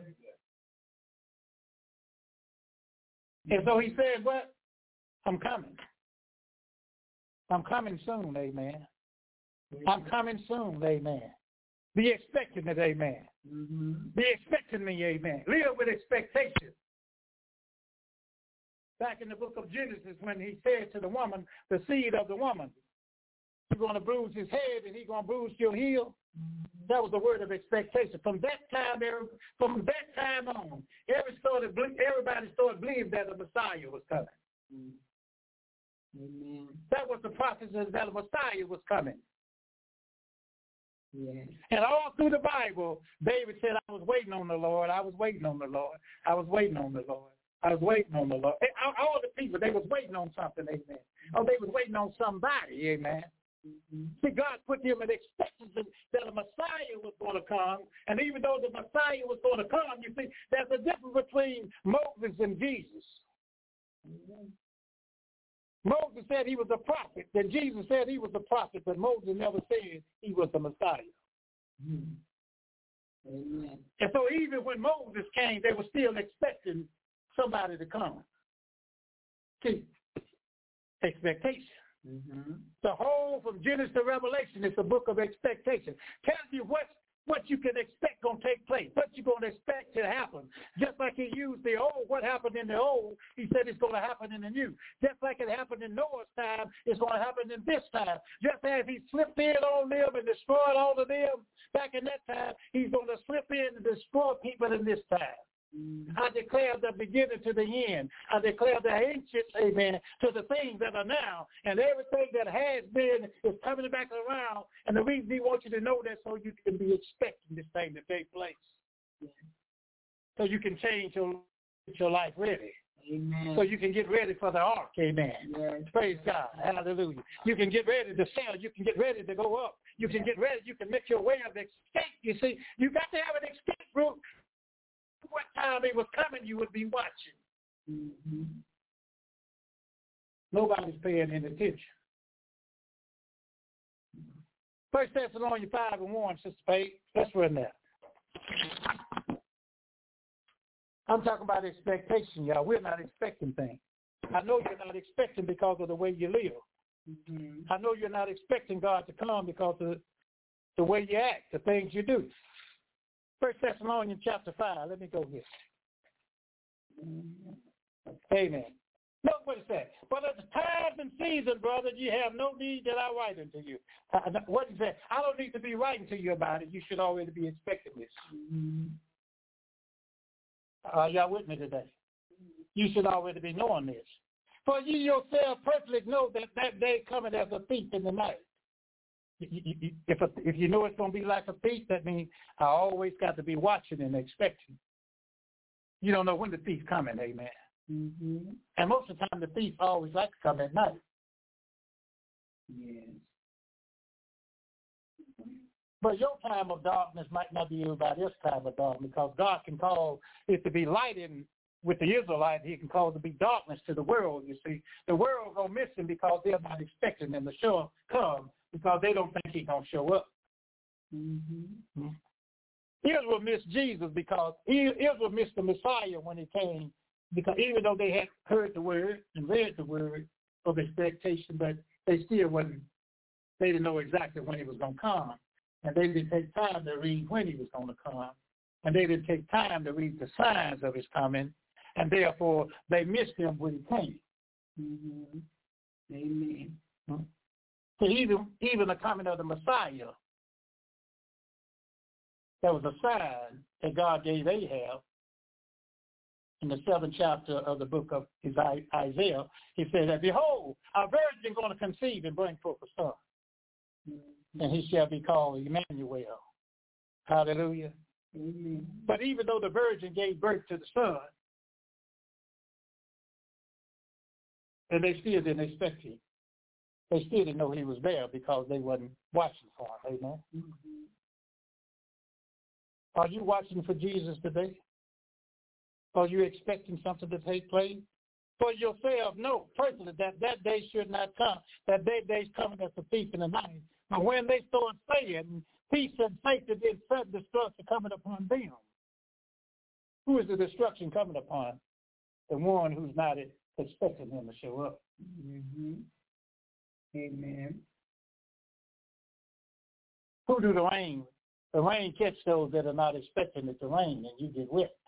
And so he said, what? I'm coming. I'm coming soon, amen. I'm coming soon, amen. Be expecting it, amen. Mm-hmm. Be expecting me, amen. Live with expectation. Back in the book of Genesis, when he said to the woman, the seed of the woman, you're going to bruise his head and he's going to bruise your heel. That was the word of expectation. From that time, from that time on, every started, everybody started believing that the Messiah was coming. Mm-hmm. Amen. That was the prophecy that the Messiah was coming. Yes. And all through the Bible, David said, I was waiting on the Lord. I was waiting on the Lord. I was waiting on the Lord. I was waiting on the Lord. All the people, they was waiting on something, amen. Oh, they was waiting on somebody, amen. Mm-hmm. See, God put them in expectancy that a Messiah was going to come. And even though the Messiah was going to come, you see, there's a difference between Moses and Jesus. Mm-hmm. Moses said he was a prophet. Then Jesus said he was a prophet, but Moses never said he was the Messiah. Mm-hmm. Amen. And so even when Moses came, they were still expecting somebody to come. See, expectation. Mm-hmm. The whole from Genesis to Revelation is a book of expectation. Tells you what what you can expect going to take place, what you're going to expect to happen. Just like he used the old, what happened in the old, he said it's going to happen in the new. Just like it happened in Noah's time, it's going to happen in this time. Just as he slipped in on them and destroyed all of them back in that time, he's going to slip in and destroy people in this time. I declare the beginning to the end. I declare the ancient, amen, to the things that are now. And everything that has been is coming back around. And the reason he wants you to know that so you can be expecting this thing to take place. So you can change your, your life ready. Amen. So you can get ready for the ark. Amen. Yes. Praise God. Hallelujah. You can get ready to sail. You can get ready to go up. You can get ready. You can make your way of escape. You see, you got to have an escape route. What time it was coming, you would be watching. Mm-hmm. Nobody's paying any attention. First Thessalonians five and one, Sister Paige. Let's run that. I'm talking about expectation, y'all. We're not expecting things. I know you're not expecting because of the way you live. Mm-hmm. I know you're not expecting God to come because of the way you act, the things you do. First Thessalonians chapter five. Let me go here. Amen. Look what it says. But at the times and season, brother, you have no need that I write unto you. Uh, what is that? I don't need to be writing to you about it. You should already be expecting this. Mm-hmm. Are y'all with me today? You should already be knowing this. For you yourself perfectly know that that day cometh as a thief in the night. if a, if you know it's going to be like a thief, that means I always got to be watching and expecting. You don't know when the thief's coming, amen. Mm-hmm. And most of the time, the thief always likes to come at night. Yes. But your time of darkness might not be everybody else's time of darkness, because God can call it to be light in with the Israelites. He can cause it to be darkness to the world, you see. The world going to miss him because they're not expecting him to show come, because they don't think he's going to show up. Mm-hmm. Mm-hmm. Israel missed Jesus because Israel missed the Messiah when he came, because even though they had heard the word and read the word of expectation, but they still wasn't, they didn't know exactly when he was going to come. And they didn't take time to read when he was going to come. And they didn't take time to read the signs of his coming. And therefore, they missed him when he came. Mm-hmm. Amen. Mm-hmm. So even, even the coming of the Messiah, there was a sign that God gave Ahab in the seventh chapter of the book of Isaiah. He said that, behold, a virgin is going to conceive and bring forth a son. Mm-hmm. And he shall be called Emmanuel. Hallelujah. Mm-hmm. But even though the virgin gave birth to the son, and they still didn't expect him. They still didn't know he was there because they wasn't watching for him. Amen. Mm-hmm. Are you watching for Jesus today? Are you expecting something to take place? For yourself, no, personally, that that day should not come. That day day's coming as a thief in the night. But when they start saying peace and safety, then sudden destruction coming upon them. Who is the destruction coming upon? The one who's not expecting him to show up. Mm-hmm. Amen. Who do the rain? The rain catch those that are not expecting it to rain, and you get wet.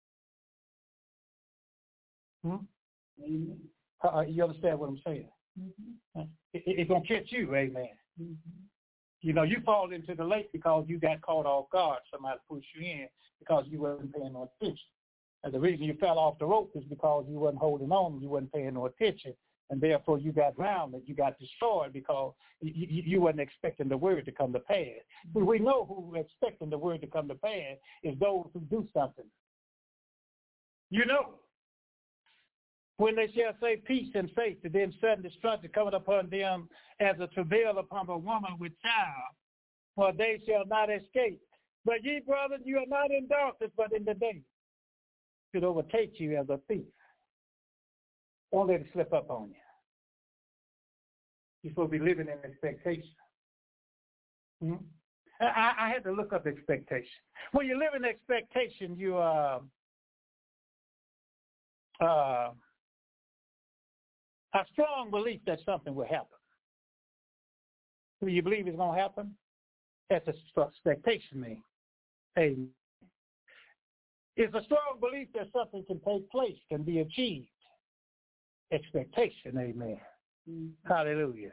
Hmm? Amen. Uh, you understand what I'm saying? Mm-hmm. It, it, it's going to catch you, amen. Mm-hmm. You know, you fall into the lake because you got caught off guard. Somebody pushed you in because you weren't paying no attention. And the reason you fell off the rope is because you wasn't holding on, you wasn't paying no attention. And therefore you got drowned, you got destroyed because you, you, you wasn't expecting the word to come to pass. But we know who expecting the word to come to pass is those who do something. You know, when they shall say peace and safety, then sudden destruction coming upon them as a travail upon a woman with child, for they shall not escape. But ye, brothers, you are not in darkness, but in the day. Should overtake you as a thief. Don't let it slip up on you. You're supposed to be living in expectation. Hmm? I, I had to look up expectation. When you live in expectation, you uh, uh, a strong belief that something will happen. Do you believe it's going to happen? That's a expectation, mean. Amen. It's a strong belief that something can take place, can be achieved. Expectation, amen. Mm-hmm. Hallelujah.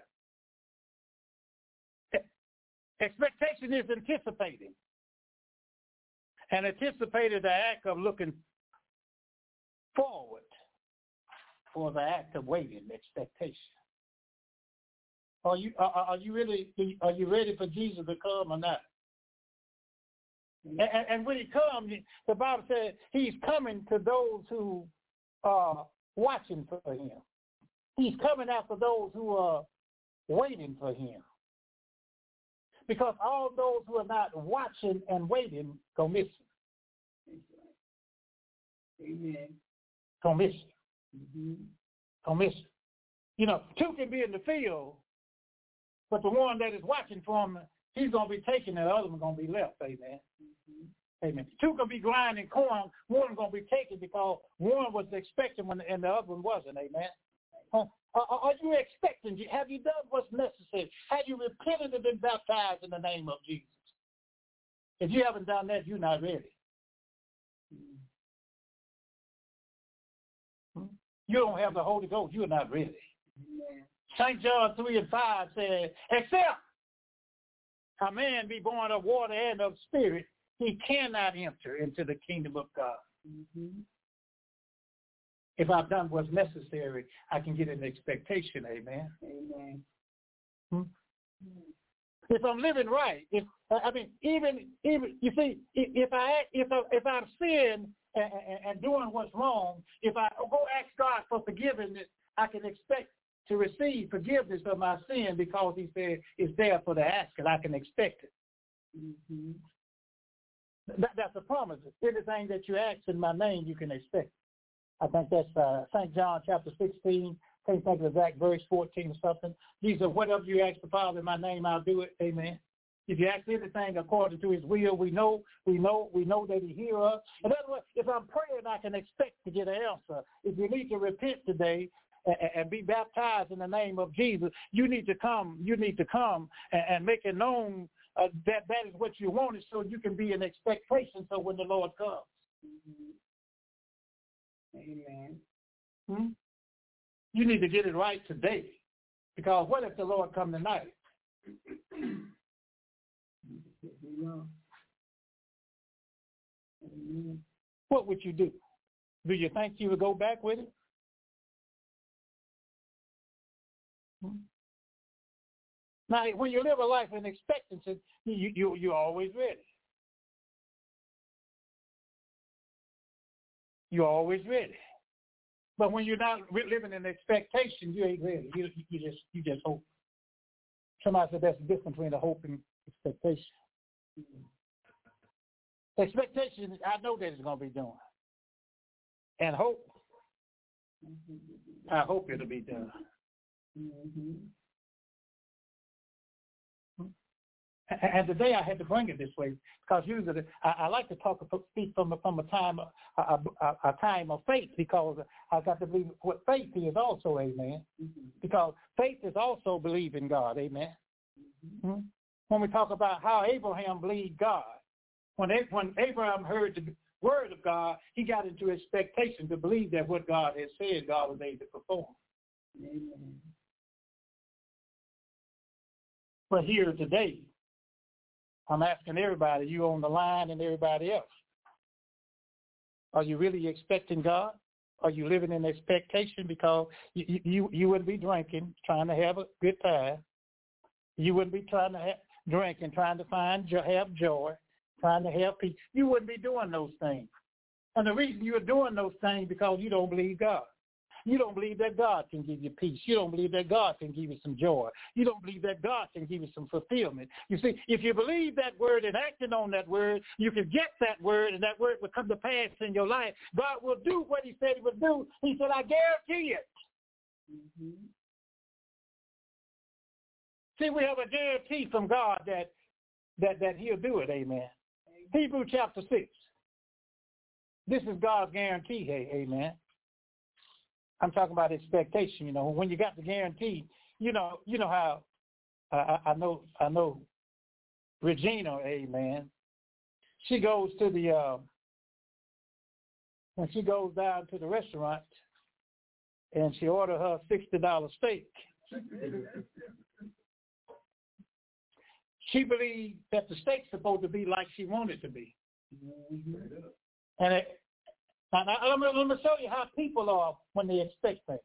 Expectation is anticipating. And anticipated the act of looking forward for the act of waiting, expectation. Are you are, are you really are you ready for Jesus to come or not? Mm-hmm. And, and when he comes, the Bible says he's coming to those who are watching for him. He's coming after those who are waiting for him. Because all those who are not watching and waiting go miss him. Amen. Go miss him. Mm-hmm. Go miss him. You know, two can be in the field, but the one that is watching for him, he's going to be taken and the other one's going to be left. Amen. Mm-hmm. Amen. Two can be grinding corn. One's going to be taken because one was expecting when, and the other one wasn't. Amen. Uh, are, are you expecting? Have you done what's necessary? Have you repented and been baptized in the name of Jesus? If you haven't done that, you're not ready. Hmm? You don't have the Holy Ghost. You're not ready. Saint John three and five says, except a man be born of water and of spirit, he cannot enter into the kingdom of God. Mm-hmm. If I've done what's necessary, I can get an expectation, amen. Amen. Hmm? if I'm living right, if I mean, even even you see, if I if I, if I'm sin and, and, and doing what's wrong, if I go ask God for forgiveness, I can expect to receive forgiveness of my sin because He said it's there for the asking. I can expect it. Mm-hmm. That, that's a promise. Anything that you ask in my name, you can expect. I think that's uh, Saint John chapter sixteen. Can't think of the exact verse, fourteen or something. Jesus, whatever you ask the Father in my name, I'll do it. Amen. If you ask anything according to His will, we know, we know, we know that He hears us. In other words, if I'm praying, I can expect to get an answer. If you need to repent today and, and be baptized in the name of Jesus, you need to come. You need to come and, and make it known uh, that that is what you wanted, so you can be in expectation. So when the Lord comes, mm-hmm. Amen. Hmm? You need to get it right today, because what if the Lord come tonight? What would you do? Do you think you would go back with it? Hmm? Now, when you live a life in expectancy, you, you, you're always ready. You're always ready. But when you're not living in expectation, you ain't ready. You, you just you just hope. Somebody said that's the difference between the hope and expectation. Mm-hmm. Expectation, I know that it's going to be done. And hope, mm-hmm. I hope it'll be done. Mm-hmm. And today I had to bring it this way because usually I, I like to talk, speak from from a time a, a, a time of faith, because I got to believe what faith is also, amen. Mm-hmm. Because faith is also believing God, amen. Mm-hmm. When we talk about how Abraham believed God, when when Abraham heard the word of God, he got into expectation to believe that what God had said, God was able to perform. Amen. But here today, I'm asking everybody, you on the line and everybody else, are you really expecting God? Are you living in expectation? Because you, you, you wouldn't be drinking, trying to have a good time. You wouldn't be trying to have, drink and trying to find have joy, trying to have peace. You wouldn't be doing those things. And the reason you're doing those things because you don't believe God. You don't believe that God can give you peace. You don't believe that God can give you some joy. You don't believe that God can give you some fulfillment. You see, if you believe that word and acting on that word, you can get that word and that word will come to pass in your life. God will do what He said He would do. He said, I guarantee it. Mm-hmm. See, we have a guarantee from God that that, that He'll do it, amen. Amen. Hebrews chapter six. This is God's guarantee, hey, amen. I'm talking about expectation. You know, when you got the guarantee, you know, you know how uh, I, I know, I know, Regina, amen. She goes to the uh, when she goes down to the restaurant and she orders her sixty dollar steak. She believes that the steak's supposed to be like she wanted it to be, mm-hmm. and it. Now, let me, let me show you how people are when they expect things.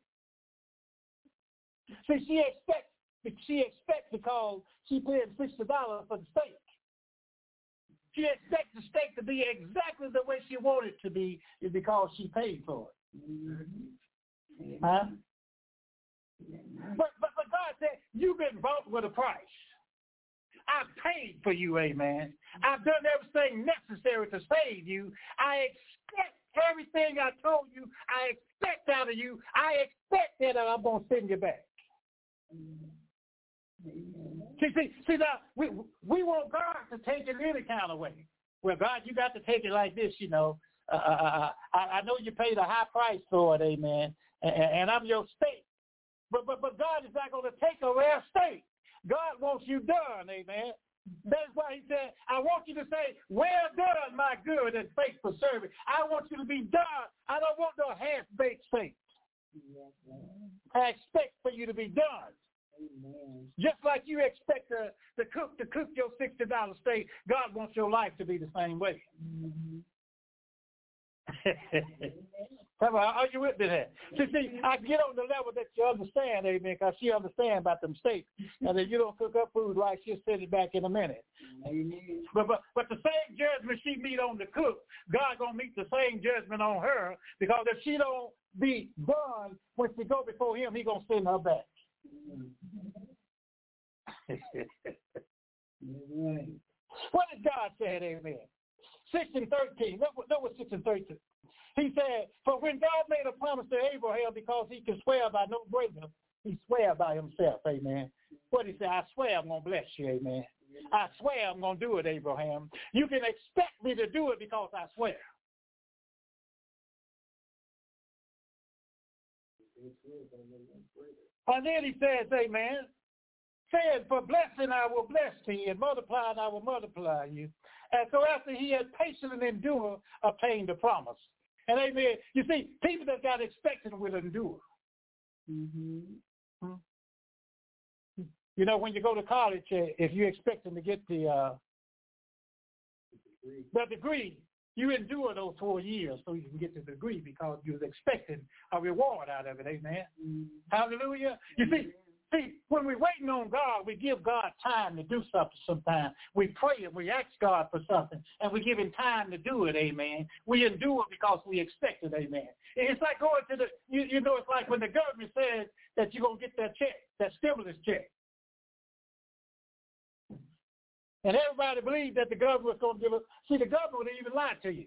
See, she expects, she expects because she paid sixty dollars for the steak. She expects the steak to be exactly the way she wanted it to be is because she paid for it. Mm-hmm. Huh? But, but, but God said, you've been bought with a price. I paid for you, amen. I've done everything necessary to save you. I expect everything I told you, I expect out of you. I expect that I'm going to send you back. Amen. See, see, see now, we, we want God to take it any kind of way. Well, God, you got to take it like this, you know. Uh, uh, I, I know you paid a high price for it, amen, and, and I'm your steak. But, but, but God is not going to take a rare steak. God wants you done, amen. That's why He said, I want you to say, well done, my good and faithful servant. I want you to be done. I don't want no half-baked steak. I expect for you to be done. Amen. Just like you expect the, the cook to cook your sixty dollar steak, God wants your life to be the same way. Mm-hmm. Come on, are you with me there? See, see, I get on the level that you understand, amen, because she understands about them steaks. And if you don't cook up food right, she'll send it back in a minute. Amen. But, but but the same judgment she meet on the cook, God going to meet the same judgment on her, because if she don't be done when she go before him, he going to send her back. What did God say, amen? six and thirteen. Look, look what six and thirteen. He said, for when God made a promise to Abraham, because he can swear by no greater, he swear by himself, amen. What he said, I swear I'm going to bless you, amen. I swear I'm going to do it, Abraham. You can expect me to do it because I swear. And then he says, amen, said, for blessing I will bless thee, and multiplying I will multiply you. And so after he had patiently endured, obtained the promise. And amen, you see, people that got expectant will endure. Mm-hmm. Hmm? You know, when you go to college, if you're expecting to get the, uh, the degree, you endure those four years so you can get the degree because you was expecting a reward out of it, amen. Mm-hmm. Hallelujah. You see, See, when we're waiting on God, we give God time to do something sometimes. We pray and we ask God for something, and we give him time to do it, amen. We endure because we expect it, amen. It's like going to the, you, you know, it's like when the government says that you're going to get that check, that stimulus check. And everybody believes that the government's going to give us, see, the government would even lie to you.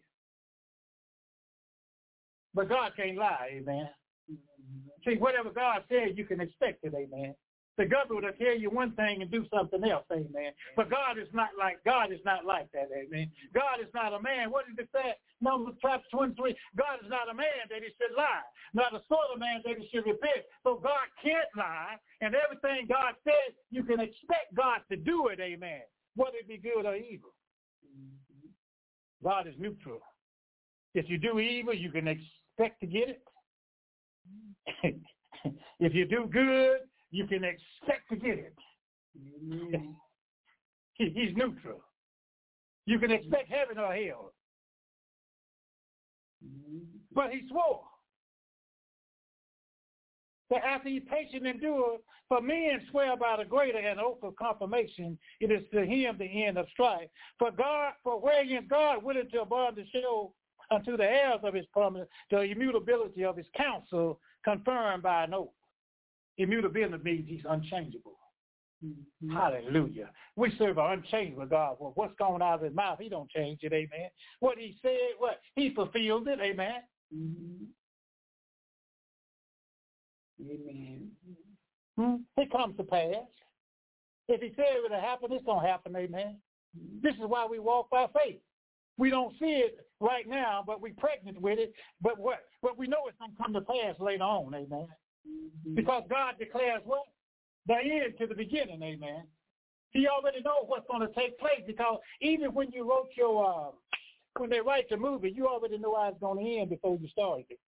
But God can't lie, amen. See, whatever God says, you can expect it, amen. The government will tell you one thing and do something else, amen. But God is not like God is not like that, amen. God is not a man. What did it say? Numbers chapter twenty-three. God is not a man that he should lie, not a sort of man that he should repent. So God can't lie, and everything God says, you can expect God to do it, amen. Whether it be good or evil. God is neutral. If you do evil, you can expect to get it. If you do good, you can expect to get it. Mm-hmm. he, he's neutral. You can expect heaven or hell. Mm-hmm. But he swore that after he patiently endured, for men swear by the greater and oath of confirmation, it is to him the end of strife. For God, for wherein God willing to abide to show unto the heirs of his promise the immutability of his counsel, confirmed by an oath. Immutability means he's unchangeable. Mm-hmm. Hallelujah. We serve an unchangeable God. Well, what's going out of his mouth, he don't change it, amen. What he said, what he fulfilled it, amen. Mm-hmm. Amen. Mm-hmm. It comes to pass. If he said it would happen, it's going to happen, amen. Mm-hmm. This is why we walk by faith. We don't see it right now, but we're pregnant with it. But what? But we know it's going to come to pass later on, amen. Mm-hmm. Because God declares what? The end to the beginning, amen. He already knows what's going to take place, because even when you wrote your, uh, when they write the movie, you already know how it's going to end before you started it.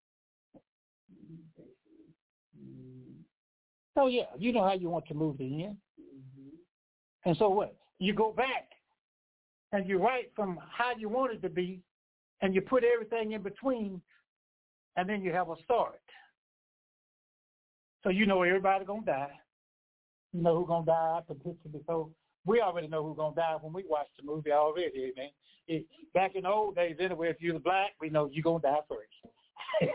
Mm-hmm. So, yeah, you know how you want your movie to end. Mm-hmm. And so what? You go back and you write from how you want it to be, and you put everything in between, and then you have a start. So you know everybody's going to die. You know who's going to die out the picture before. We already know who's going to die when we watch the movie already, amen. It, back in the old days, anyway, if you're black, we know you're going to die first.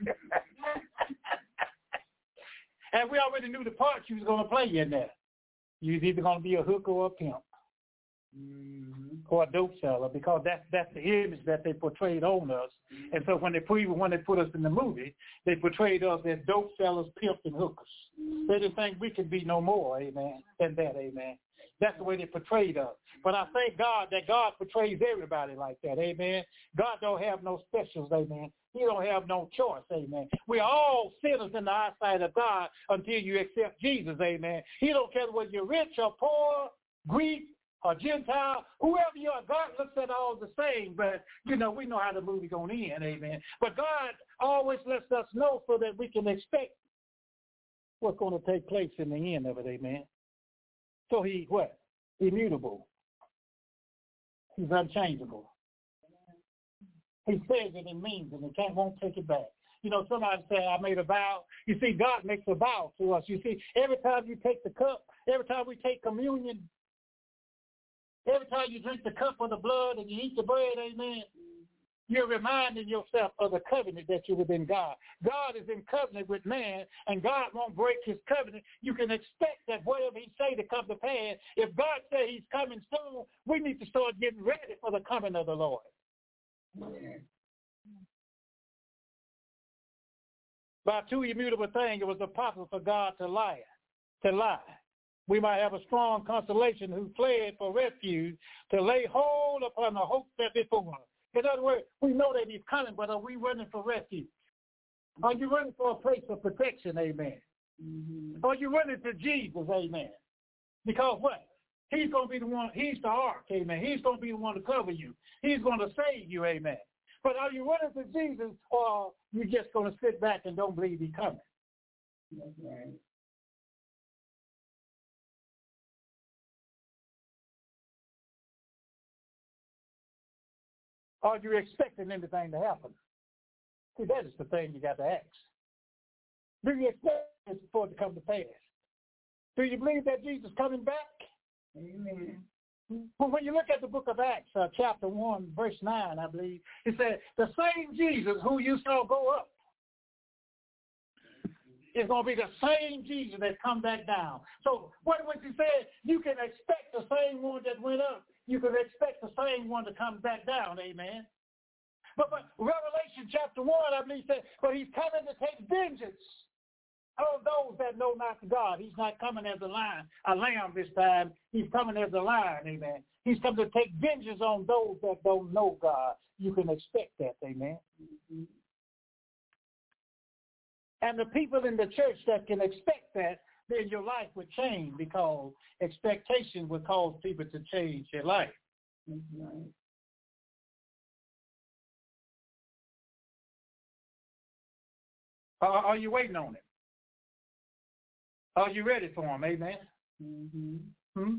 And we already knew the part you was going to play in there. You was either going to be a hooker or a pimp. Mm-hmm. Or a dope seller, because that's that's the image that they portrayed on us. Mm-hmm. And so when they put when they put us in the movie, they portrayed us as dope sellers, pimps, and hookers. Mm-hmm. They didn't think we could be no more, amen, than that, amen. That's the way they portrayed us. But I thank God that God portrays everybody like that, amen. God don't have no specials, amen. He don't have no choice, amen. We're all sinners in the eyesight of God until you accept Jesus, amen. He don't care whether you're rich or poor, Greek, or Gentile, whoever you are, God looks at all the same, but, you know, we know how the movie's going to end, amen. But God always lets us know so that we can expect what's going to take place in the end of it, amen. So he, what? Immutable. He's unchangeable. He says it and means it, and can't, won't take it back. You know, somebody say, I made a vow. You see, God makes a vow to us. You see, every time you take the cup, every time we take communion, every time you drink the cup of the blood and you eat the bread, amen, you're reminding yourself of the covenant that you're within God. God is in covenant with man, and God won't break his covenant. You can expect that whatever he say to come to pass, if God say he's coming soon, we need to start getting ready for the coming of the Lord. Amen. By two immutable things, it was impossible for God to lie, to lie. We might have a strong consolation who fled for refuge to lay hold upon the hope that before us. In other words, we know that he's coming, but are we running for refuge? Are you running for a place of protection, amen? Mm-hmm. Are you running to Jesus, amen? Because what? He's going to be the one, he's the ark, amen. He's going to be the one to cover you. He's going to save you, amen. But are you running to Jesus, or you just going to sit back and don't believe he's coming? That's right. Are you expecting anything to happen? See, that is the thing you got to ask. Do you expect it for it to come to pass? Do you believe that Jesus is coming back? Amen. Well, when you look at the book of Acts, uh, chapter one, verse nine, I believe, it said, the same Jesus who you saw go up is going to be the same Jesus that come back down. So what was he said? You can expect the same one that went up. You can expect the same one to come back down, amen. But, but Revelation chapter one, I believe, said, but he's coming to take vengeance on those that know not God. He's not coming as a lion, a lamb this time. He's coming as a lion, amen. He's coming to take vengeance on those that don't know God. You can expect that, amen. Mm-hmm. And the people in the church that can expect that, then your life would change, because expectation would cause people to change their life. Mm-hmm. Are, are you waiting on it? Are you ready for him? Amen. Mm-hmm. Hmm?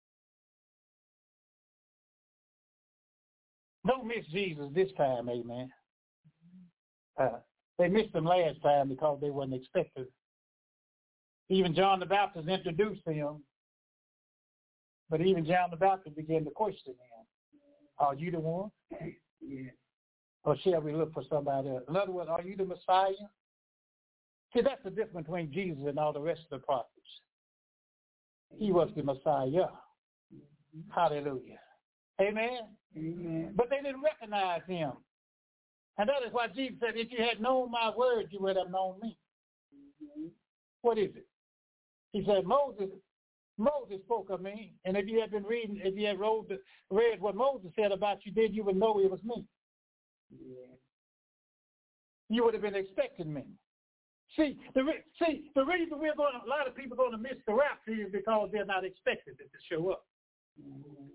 Don't miss Jesus this time, amen. Uh, they missed him last time because they weren't expected. Even John the Baptist introduced him, but even John the Baptist began to question him. Are you the one? Yeah. Or shall we look for somebody else? In other words, are you the Messiah? See, that's the difference between Jesus and all the rest of the prophets. He was the Messiah. Mm-hmm. Hallelujah. Amen? Amen. But they didn't recognize him. And that is why Jesus said, if you had known my word, you would have known me. Mm-hmm. What is it? He said, Moses, Moses spoke of me, and if you had been reading, if you had read, read what Moses said about you, then you would know it was me. Yeah. You would have been expecting me. See, the re- see the reason we're going, a lot of people are going to miss the rapture is because they're not expecting it to show up. Mm-hmm.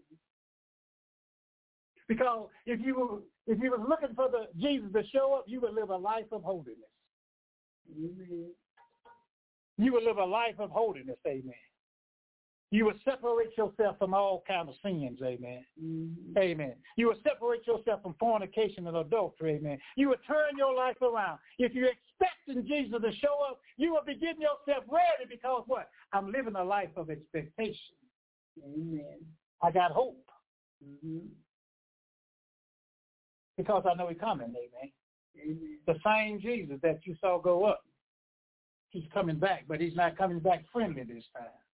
Because if you were if you were looking for the Jesus to show up, you would live a life of holiness. Mm-hmm. You would live a life of holiness, amen. You would separate yourself from all kinds of sins, amen. Mm-hmm. Amen. You would separate yourself from fornication and adultery, amen. You would turn your life around. If you're expecting Jesus to show up, you will be getting yourself ready, because what? I'm living a life of expectation. Amen. I got hope. Mm-hmm. Because I know he's coming, amen. Amen. The same Jesus that you saw go up, he's coming back, but he's not coming back friendly this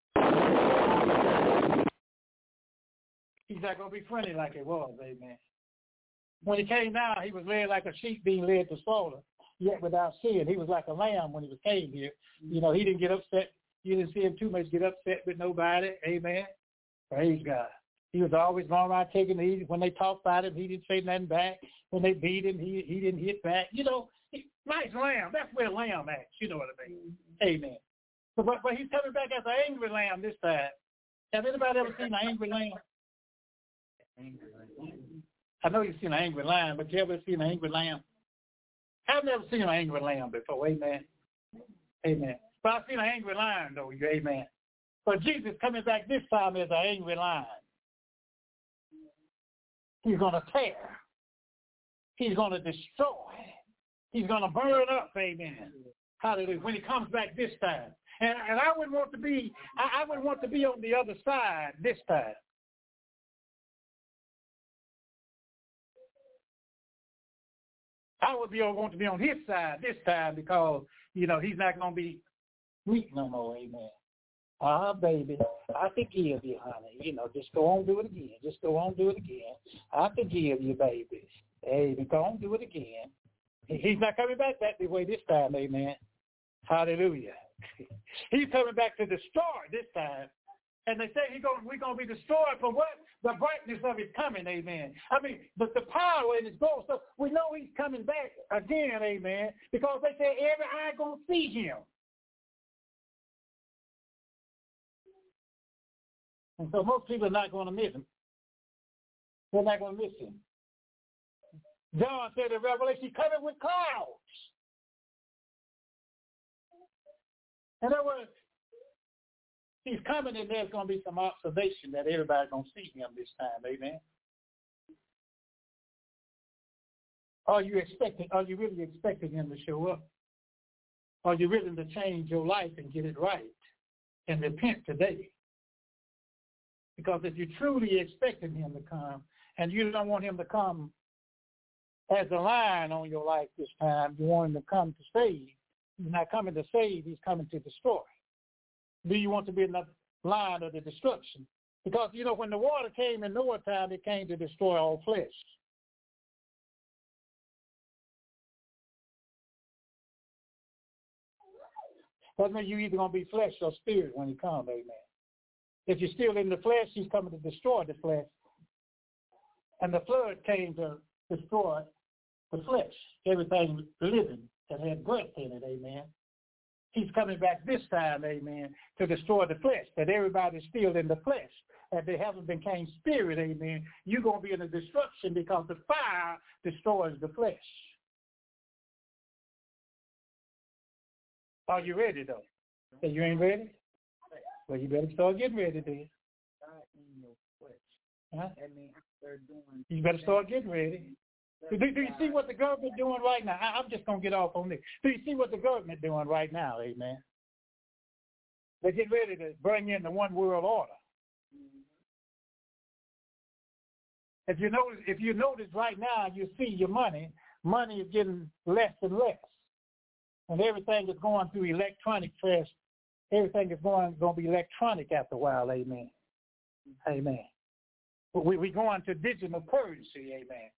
time. He's not going to be friendly like he was, amen. When he came down, he was led like a sheep being led to slaughter, yet without sin. He was like a lamb when he was came here. You know, he didn't get upset. You didn't see him too much get upset with nobody, amen. Praise God. He was always going around taking the easy. When they talked about him, he didn't say nothing back. When they beat him, he he didn't hit back. You know, he, nice lamb. That's where a lamb acts. You know what I mean? Mm-hmm. Amen. But, but but he's coming back as an angry lamb this time. Have anybody ever seen an angry lamb? Angry lamb. I know you've seen an angry lamb, but you ever seen an angry lamb? I've never seen an angry lamb before. Amen. Amen. But I've seen an angry lion, though. Amen. But Jesus coming back this time as an angry lion. He's going to tear. He's going to destroy. He's going to burn up, amen. Hallelujah. When he comes back this time. And, and I would want to be, I, I would want to be on the other side this time. I would be want to be on his side this time because, you know, he's not going to be weak no more, amen. Ah, baby, I forgive you, honey. You know, just go on, do it again. Just go on, do it again. I forgive you, baby. Hey, go on, do it again. He's not coming back that way this time, amen. Hallelujah. He's coming back to destroy this time. And they say he's going, we're going to be destroyed for what? The brightness of his coming, amen. I mean, the, the power in his glory. So we know he's coming back again, amen, because they say every eye going to see him. And so most people are not going to miss him. They're not going to miss him. John said in Revelation, he's coming with clouds. In other words, he's coming and there's going to be some observation that everybody's going to see him this time, amen. Are you expecting, are you really expecting him to show up? Are you willing to change your life and get it right and repent today? Because if you're truly expecting him to come and you don't want him to come as a lion on your life this time, you want him to come to save. He's not coming to save, he's coming to destroy. Do you want to be in the line of the destruction? Because, you know, when the water came in Noah's time, it came to destroy all flesh. That means you're either going to be flesh or spirit when he comes, amen. If you're still in the flesh, he's coming to destroy the flesh. And the flood came to destroy the flesh, everything living that had breath in it, amen. He's coming back this time, amen, to destroy the flesh, that everybody's still in the flesh, that they haven't become spirit, amen. You're going to be in the destruction because the fire destroys the flesh. Are you ready, though? Say you ain't ready? Well, you better start getting ready then. Huh? You better start getting ready. Do, do you see what the government doing right now? I, I'm just going to get off on this. Do you see what the government doing right now, amen? They're getting ready to bring in the one world order. If you notice, if you notice right now, you see your money, money is getting less and less. And everything is going through electronic first. Everything is going, going to be electronic after a while, amen. Amen. We, we going to digital currency, amen.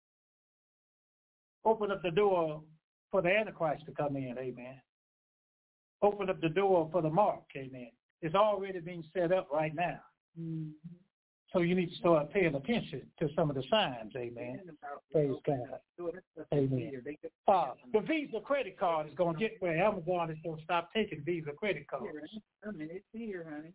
Open up the door for the Antichrist to come in, amen. Open up the door for the mark, amen. It's already being set up right now. Mm-hmm. So you need to start paying attention to some of the signs, amen. Praise God. Amen. Uh, the Visa credit card is going to get where Amazon is going to stop taking Visa credit cards. I mean, it's here, honey.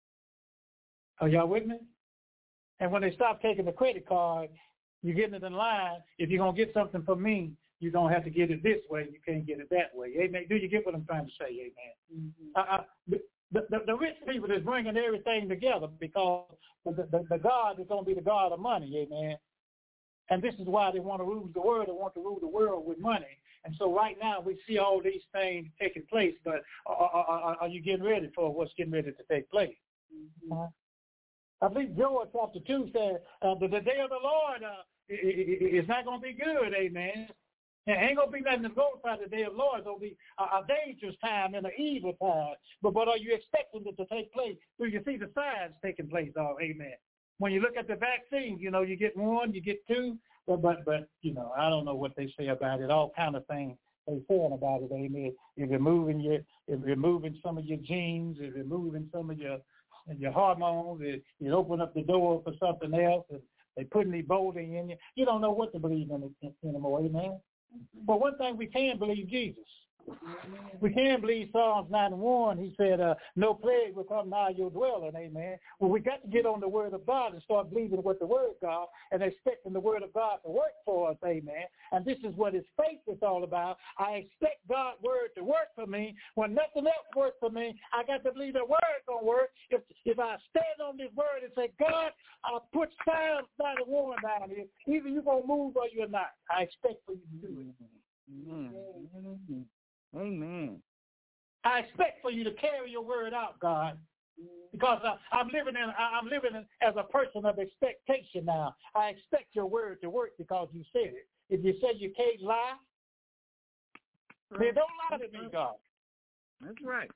Are y'all with me? And when they stop taking the credit card, you're getting it in line. If you're going to get something from me, you're going to have to get it this way. You can't get it that way. Amen. Do you get what I'm trying to say? Amen. Mm-hmm. Uh, the, the, the rich people is bringing everything together because the, the, the God is going to be the God of money. Amen. And this is why they want to rule the world. They want to rule the world with money. And so right now we see all these things taking place, but are, are, are you getting ready for what's getting ready to take place? Mm-hmm. Uh, I believe Joel chapter two said uh, the, the day of the Lord uh, it's not going to be good, amen. It ain't going to be nothing to glorify the day of the Lord. It's going to be a, a dangerous time and an evil time. But, but are you expecting it to take place? Do you see the signs taking place? Oh, amen. When you look at the vaccines, you know, you get one, you get two, but, but, but you know, I don't know what they say about it, all kind of things they saying about it, amen. It's removing, your, it's removing some of your genes, it's removing some of your your hormones, it, it open up the door for something else, and they putting Ebola in you. You don't know what to believe in anymore, amen. Mm-hmm. But one thing we can believe Jesus. Amen. We can believe Psalms ninety-one. He said, uh, no plague will come nigh your dwelling, amen. Well, we got to get on the word of God and start believing what the word of God and expecting the word of God to work for us, amen. And this is what his faith is all about. I expect God's word to work for me. When nothing else works for me, I got to believe the word going to work. If, if I stand on this word and say, God, I'll put Psalms ninety-one down here. Either you're going to move or you're not. I expect for you to do it. Amen. Amen. I expect for you to carry your word out, God, because I, I'm living in I'm living in, as a person of expectation now. I expect your word to work because you said it. If you say you can't lie, then don't lie to me, God. That's right.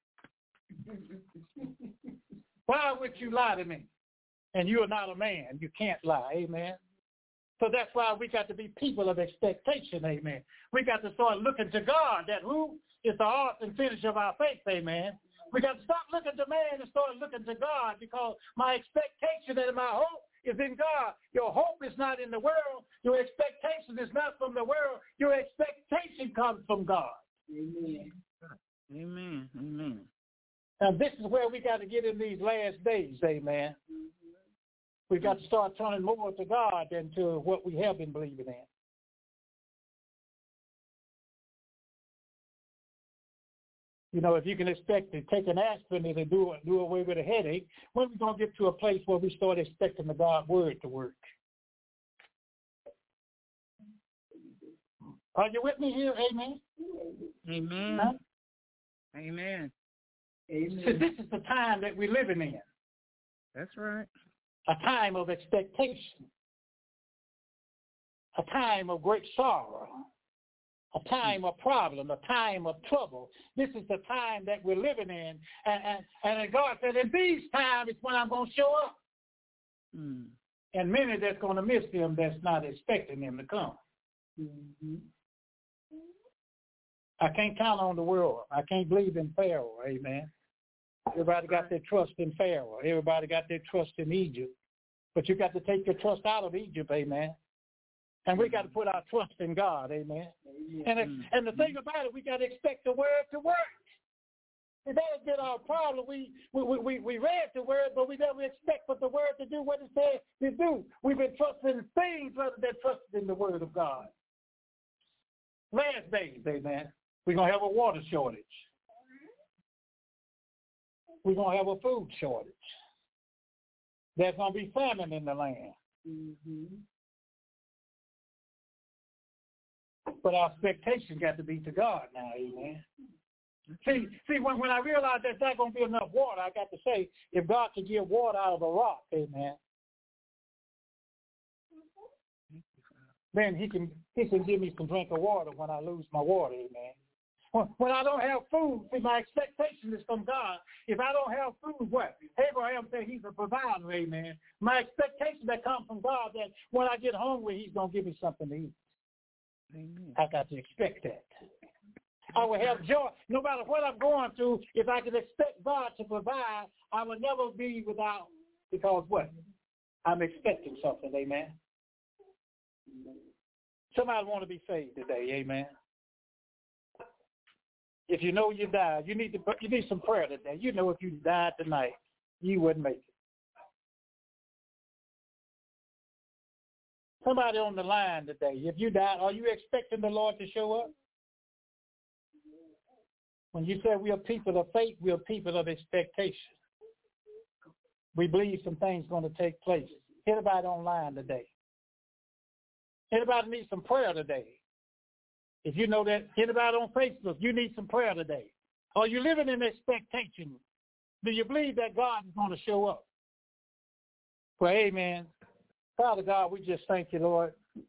Why would you lie to me? And you are not a man. You can't lie. Amen. So that's why we got to be people of expectation. Amen. We got to start looking to God, that who is the author and finisher of our faith. Amen. We got to stop looking to man and start looking to God, because my expectation and my hope is in God. Your hope is not in the world. Your expectation is not from the world. Your expectation comes from God. Amen. Amen. Amen. And this is where we got to get in these last days. Amen. We've got to start turning more to God than to what we have been believing in. You know, if you can expect to take an aspirin and do, do away with a headache, when are we going to get to a place where we start expecting the God word to work? Are you with me here? Amen? Amen. Huh? Amen. Amen. So this is the time that we're living in. That's right. A time of expectation, a time of great sorrow, a time of problem, a time of trouble. This is the time that we're living in. And, and, and God said, in these times is when I'm going to show up. Mm. And many that's going to miss him that's not expecting him to come. Mm-hmm. I can't count on the world. I can't believe in Pharaoh. Amen. Everybody got their trust in Pharaoh. Everybody got their trust in Egypt. But you got to take your trust out of Egypt, amen. And we got to put our trust in God, amen. And, it, and the thing about it, we got to expect the word to work. If that has been our problem, we, we, we, we read the word, but we never expect for the word to do what it says to do. We've been trusting in things rather than trusting in the word of God. Last days, amen, we're going to have a water shortage. We're going to have a food shortage. There's going to be famine in the land. Mm-hmm. But our expectation got to be to God now, amen. See, see, when, when I realized there's not going to be enough water, I got to say, if God could give water out of a rock, amen, then he can he can give me some drink of water when I lose my water, amen. When, when I don't have food, see, my expectation is from God. If I don't have food, what? Abraham said he's a provider, amen. My expectation that comes from God, that when I get hungry, he's going to give me something to eat. Amen. I got to expect that. I will have joy. No matter what I'm going through, if I can expect God to provide, I will never be without, because what? I'm expecting something, amen. Somebody want to be saved today, amen. If you know you died, you need to you need some prayer today. You know if you died tonight, you wouldn't make it. Somebody on the line today, if you died, are you expecting the Lord to show up? When you say we are people of faith, we are people of expectation. We believe some things going to take place. Anybody online today? Anybody need some prayer today? If you know that, anybody on Facebook, you need some prayer today. Are you living in expectation? Do you believe that God is going to show up? Well, amen. Father God, we just thank you, Lord.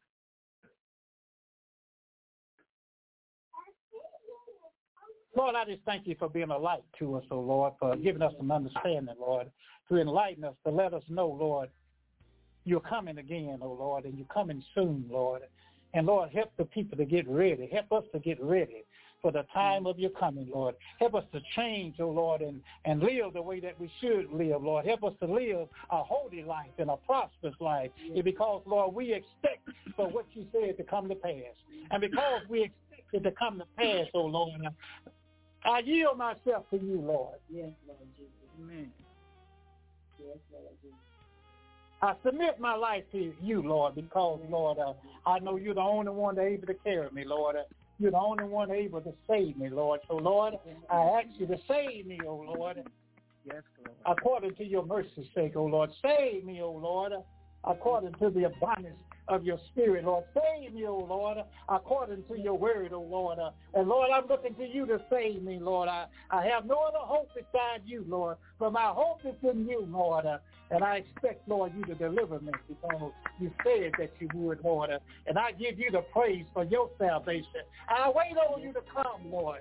Lord, I just thank you for being a light to us, oh Lord, for giving us some understanding, Lord, to enlighten us, to let us know, Lord, you're coming again, oh Lord, and you're coming soon, Lord. And Lord, help the people to get ready. Help us to get ready for the time of your coming, Lord. Help us to change, oh Lord, and, and live the way that we should live, Lord. Help us to live a holy life and a prosperous life. And because, Lord, we expect for what you said to come to pass. And because we expect it to come to pass, oh Lord, I yield myself to you, Lord. Yes, Lord Jesus. Amen. Yes, Lord Jesus. I submit my life to you, Lord, because, Lord, uh, I know you're the only one able to carry me, Lord. Uh, you're the only one able to save me, Lord. So, Lord, I ask you to save me, oh Lord. Yes, Lord. According to your mercy's sake, oh Lord. Save me, oh Lord, according to the abundance of your spirit, Lord. Save me, O Lord, according to your word, O Lord. And Lord, I'm looking to you to save me, Lord. I, I have no other hope beside you, Lord, but my hope is in you, Lord. And I expect, Lord, you to deliver me because you said that you would, Lord. And I give you the praise for your salvation. I wait on you to come, Lord.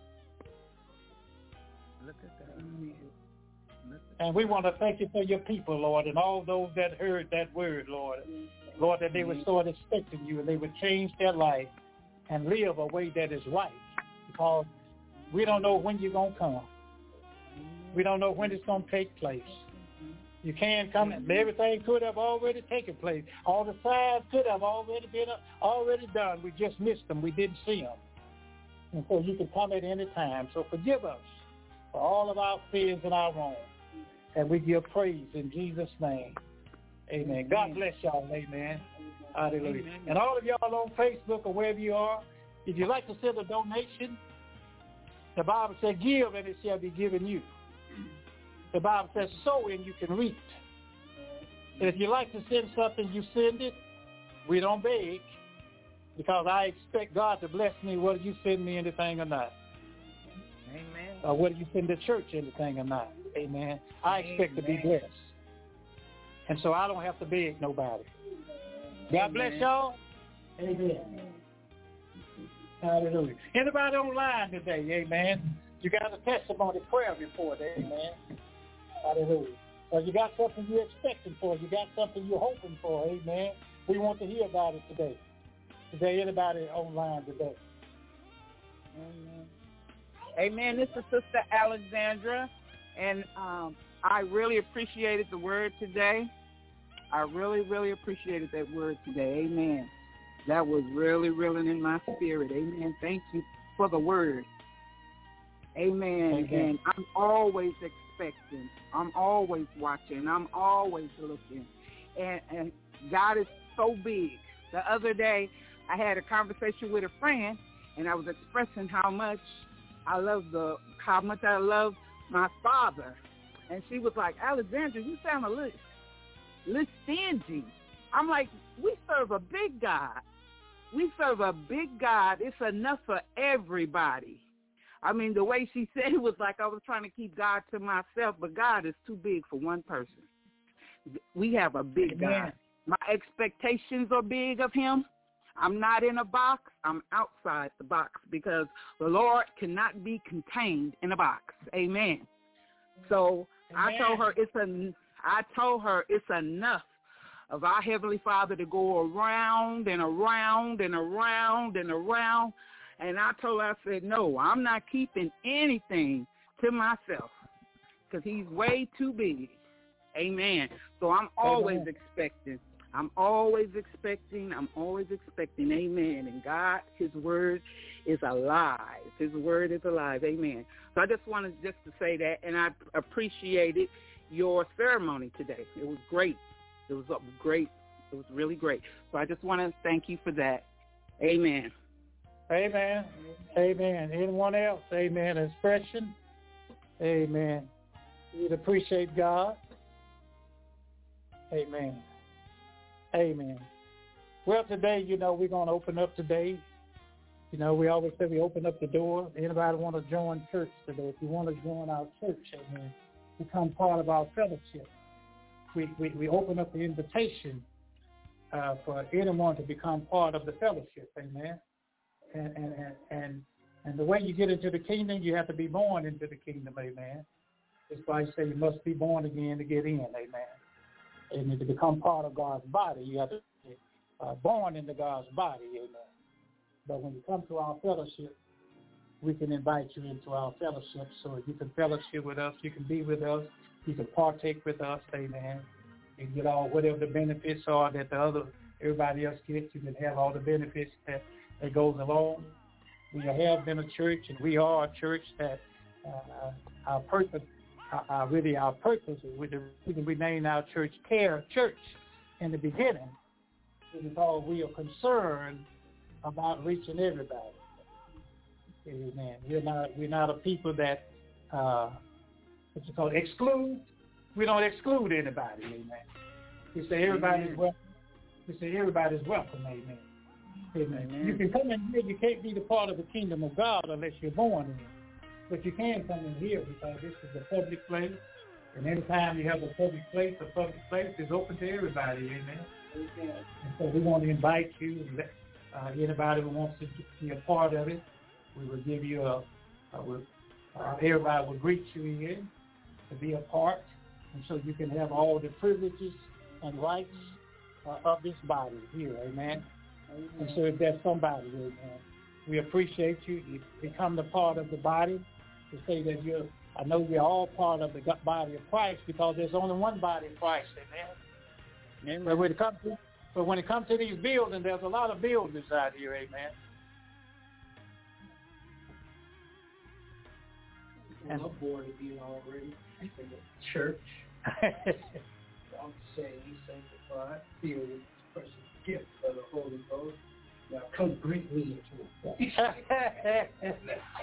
Look at that. And we want to thank you for your people, Lord, and all those that heard that word, Lord. Lord, that they would start expecting you and they would change their life and live a way that is right because we don't know when you're going to come. We don't know when it's going to take place. You can come and everything could have already taken place. All the signs could have already been already done. We just missed them. We didn't see them. And so you can come at any time. So forgive us for all of our sins and our wrongs. And we give praise in Jesus' name. Amen. God bless y'all. Amen. Hallelujah. Amen. And all of y'all on Facebook or wherever you are, if you'd like to send a donation, the Bible says, give and it shall be given you. The Bible says, sow and you can reap. And if you like to send something, you send it. We don't beg because I expect God to bless me whether you send me anything or not. Amen. Or whether you send the church anything or not. Amen. I expect Amen. to be blessed. And so I don't have to beg nobody. God Amen. bless y'all. Amen. Hallelujah. Anybody online today? Amen. You got a testimony prayer report. Amen. Hallelujah. Or you got something you're expecting for. You got something you're hoping for. Amen. We want to hear about it today. Is there anybody online today? Amen. Amen. This is Sister Alexandra, and um, I really appreciated the word today. I really, really appreciated that word today. Amen. That was really, really in my spirit. Amen. Thank you for the word. Amen. And I'm always expecting. I'm always watching. I'm always looking. And, and God is so big. The other day, I had a conversation with a friend, and I was expressing how much I love the how much I love my father. And she was like, Alexandra, you sound a little, little stingy. I'm like, we serve a big God. We serve a big God. It's enough for everybody. I mean, the way she said it was like I was trying to keep God to myself, but God is too big for one person. We have a big Amen. God. My expectations are big of him. I'm not in a box. I'm outside the box because the Lord cannot be contained in a box. Amen. So Amen. I told her it's a, I told her it's enough of our Heavenly Father to go around and around and around and around. And I told her, I said, no, I'm not keeping anything to myself because he's way too big. Amen. So I'm always Amen. expecting. I'm always expecting. I'm always expecting. Amen. And God, his word is alive. His word is alive. Amen. So I just wanted just to say that, and I appreciated your ceremony today. It was great. It was great. It was really great. So I just want to thank you for that. Amen. Amen. Amen. Anyone else? Amen. Expression? Amen. We'd appreciate God. Amen. Amen. Well, today, you know, we're going to open up today. You know, we always say we open up the door. Anybody want to join church today? If you want to join our church, amen, become part of our fellowship. We we, we open up the invitation uh, for anyone to become part of the fellowship, amen. And, and, and, and, and the way you get into the kingdom, you have to be born into the kingdom, amen. That's why you say you must be born again to get in, amen. And to become part of God's body, you have to be uh, born into God's body, amen. But when you come to our fellowship, we can invite you into our fellowship so you can fellowship with us, you can be with us, you can partake with us, amen. You can get all whatever the benefits are that the other, everybody else gets. You can have all the benefits that, that goes along. We have been a church, and we are a church that uh, our purpose, uh, really our purpose, is the reason we named our church Care Church in the beginning, is because we are concerned about reaching everybody. Amen. We're not we're not a people that uh, what's it called exclude. We don't exclude anybody. Amen. We say everybody's welcome. We say everybody's welcome, amen. Amen. Amen. You can come in here. You can't be the part of the kingdom of God unless you're born in. But you can come in here because this is a public place. And anytime you have a public place, a public place is open to everybody, amen. Amen. And so we want to invite you, uh, anybody who wants to be a part of it, we will give you a, a uh, everybody will greet you in to be a part. And so you can have all the privileges and rights uh, of this body here, amen. Amen. And so if there's somebody, amen, we appreciate you. You become the part of the body to say that you're, I know you're all part of the body of Christ because there's only one body of Christ, amen. Amen. But when it comes to, but when it comes to these buildings, there's a lot of buildings out here, amen. And I'm bored of you already. In the church. I'm saying you sanctified, filled with this precious gift of the Holy Ghost. Now come greet me into it.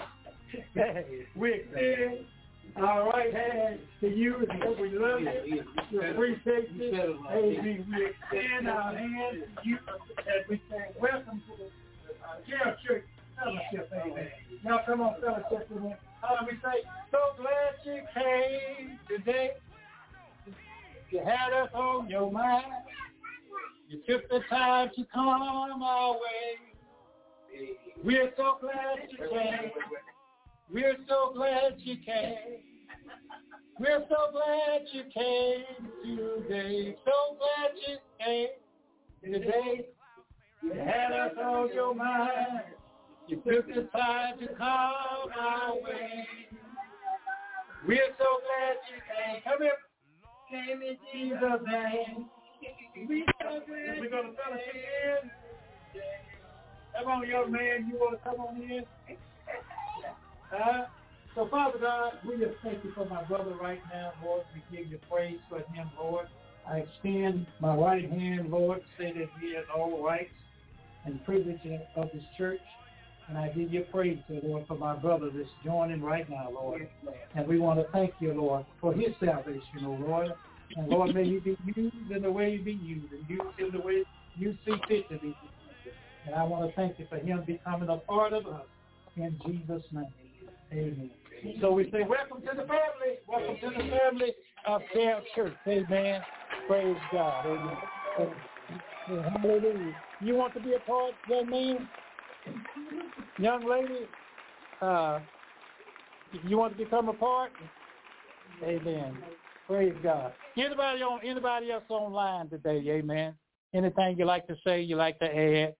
We extend our right hand to you and we love you. We appreciate you. Amen. We extend our hand to you as we say, welcome to the uh, Jail Church Fellowship. Amen. Now come on, fellowship with me. How do we say, so glad you came today. You had us on your mind. You took the time to come our way. We're so glad you came. We're so glad you came. We're so glad you came today. So glad you came today. You had us on your mind. You took the time to come our way. We're so glad you came. Come here. Came in Jesus' name. We're so glad. We're going to fellowship in. Come on, young man. You want to come on in? Uh, so, Father God, we just thank you for my brother right now, Lord. We give you praise for him, Lord. I extend my right hand, Lord, to say that he has all rights and privileges of this church. And I give you praise, Lord, for my brother that's joining right now, Lord. And we want to thank you, Lord, for his salvation, oh Lord. And Lord, may he be used in the way he be used and used in the way you see fit to be used. And I want to thank you for him becoming a part of us in Jesus' name. Amen. So we say, welcome to the family. Welcome to the family of Jail Church. Amen. Praise God. Amen. Hallelujah. You want to be a part, young man? Young lady, uh, you want to become a part? Amen. Praise God. Anybody on anybody else online today? Amen. Anything you like to say? You like to add?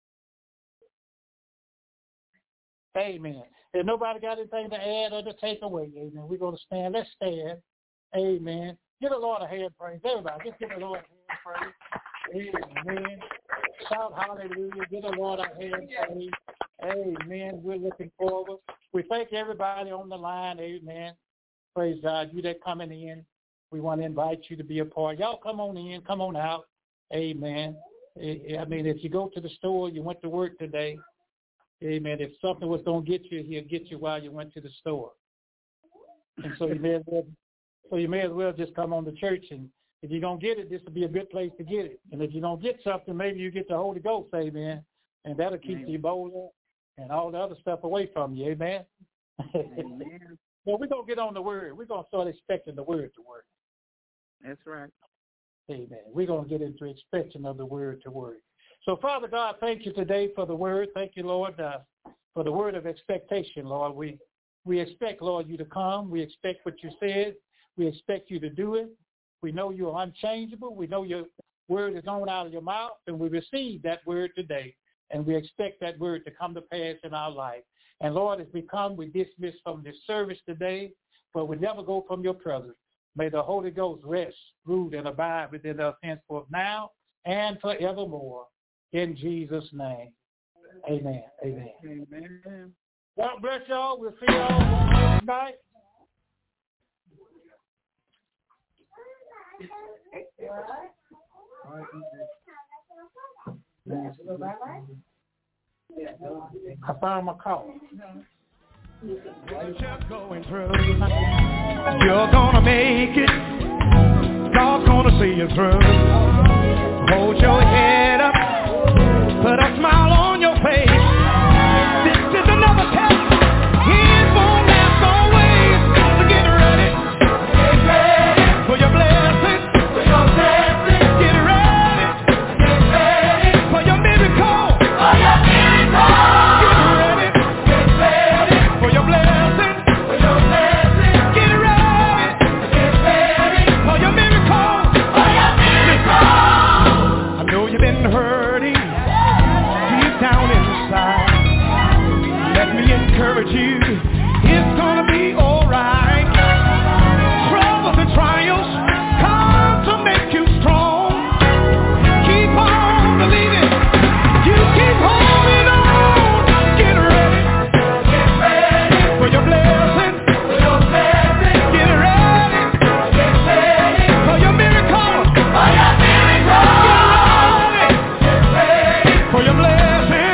Amen. If nobody got anything to add or to take away, amen, we're going to stand. Let's stand. Amen. Give the Lord a hand praise. Everybody, just give the Lord a hand praise. Amen. Shout hallelujah. Give the Lord a hand praise. Amen. We're looking forward. We thank everybody on the line. Amen. Praise God. You that coming in, we want to invite you to be a part. Y'all come on in. Come on out. Amen. I mean, if you go to the store, you went to work today. Amen. If something was going to get you, he'll get you while you went to the store. And so you may as well, so you may as well just come on to church. And if you don't get it, this will be a good place to get it. And if you don't get something, maybe you get the Holy Ghost, amen. And that'll keep amen. The Ebola and all the other stuff away from you, amen. Amen. Well, we're going to get on the word. We're going to start expecting the word to work. That's right. Amen. We're going to get into expecting of the word to work. So, Father God, thank you today for the word. Thank you, Lord, uh, for the word of expectation, Lord. We we expect, Lord, you to come. We expect what you said. We expect you to do it. We know you're unchangeable. We know your word is going out of your mouth, and we receive that word today. And we expect that word to come to pass in our life. And, Lord, as we come, we dismiss from this service today, but we never go from your presence. May the Holy Ghost rest, rule, and abide within us henceforth now and forevermore. In Jesus' name, amen. Amen. Amen. God bless y'all. We'll see y'all tonight. I found my call. Just going through. You're gonna make it. God's gonna see you through. Hold your head up, put a smile on your face. This is another test. It won't last always. So get ready. Get ready for your blessing. For your blessing. Get ready. Get ready for your miracle. For your miracle. Get ready. Get ready for your blessing. For your blessing. Get ready. Get ready for your miracle. For your miracle. I know you've been hurting deep down inside. Let me encourage you, it's gonna be alright. Troubles and trials come to make you strong. Keep on believing, you keep holding on. Get ready, get ready for your blessing, for your blessing. Get ready, get ready for your miracle, for your miracle. Get ready, get ready for your blessing.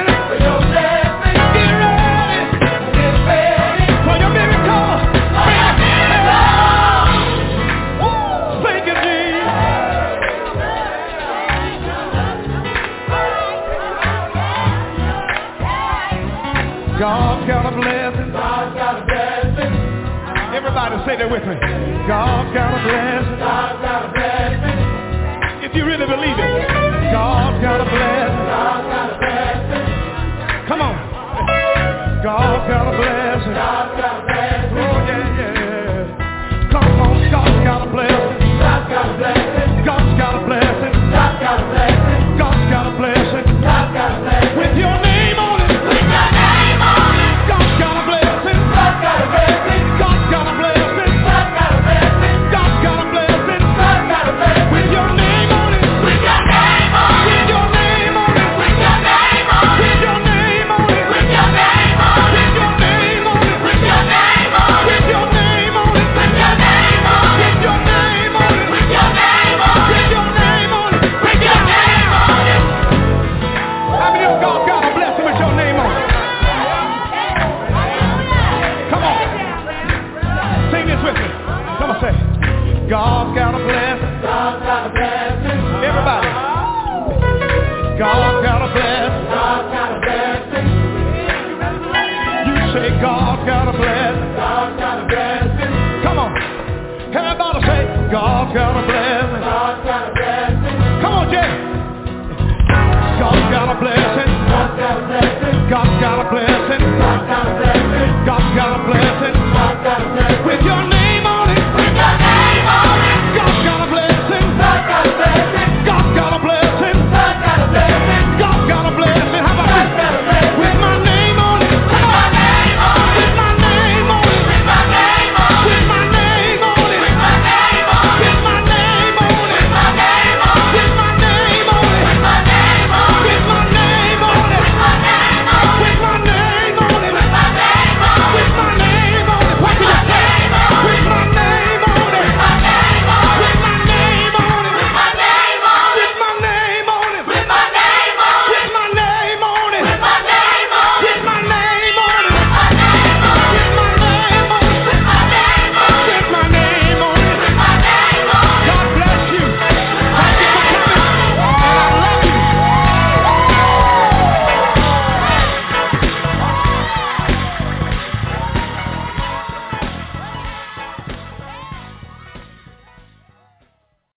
God's got a blessing. God's got a blessing. Everybody say that with me. God's got a blessing. God's got a blessing. If you really believe it, God's got a blessing.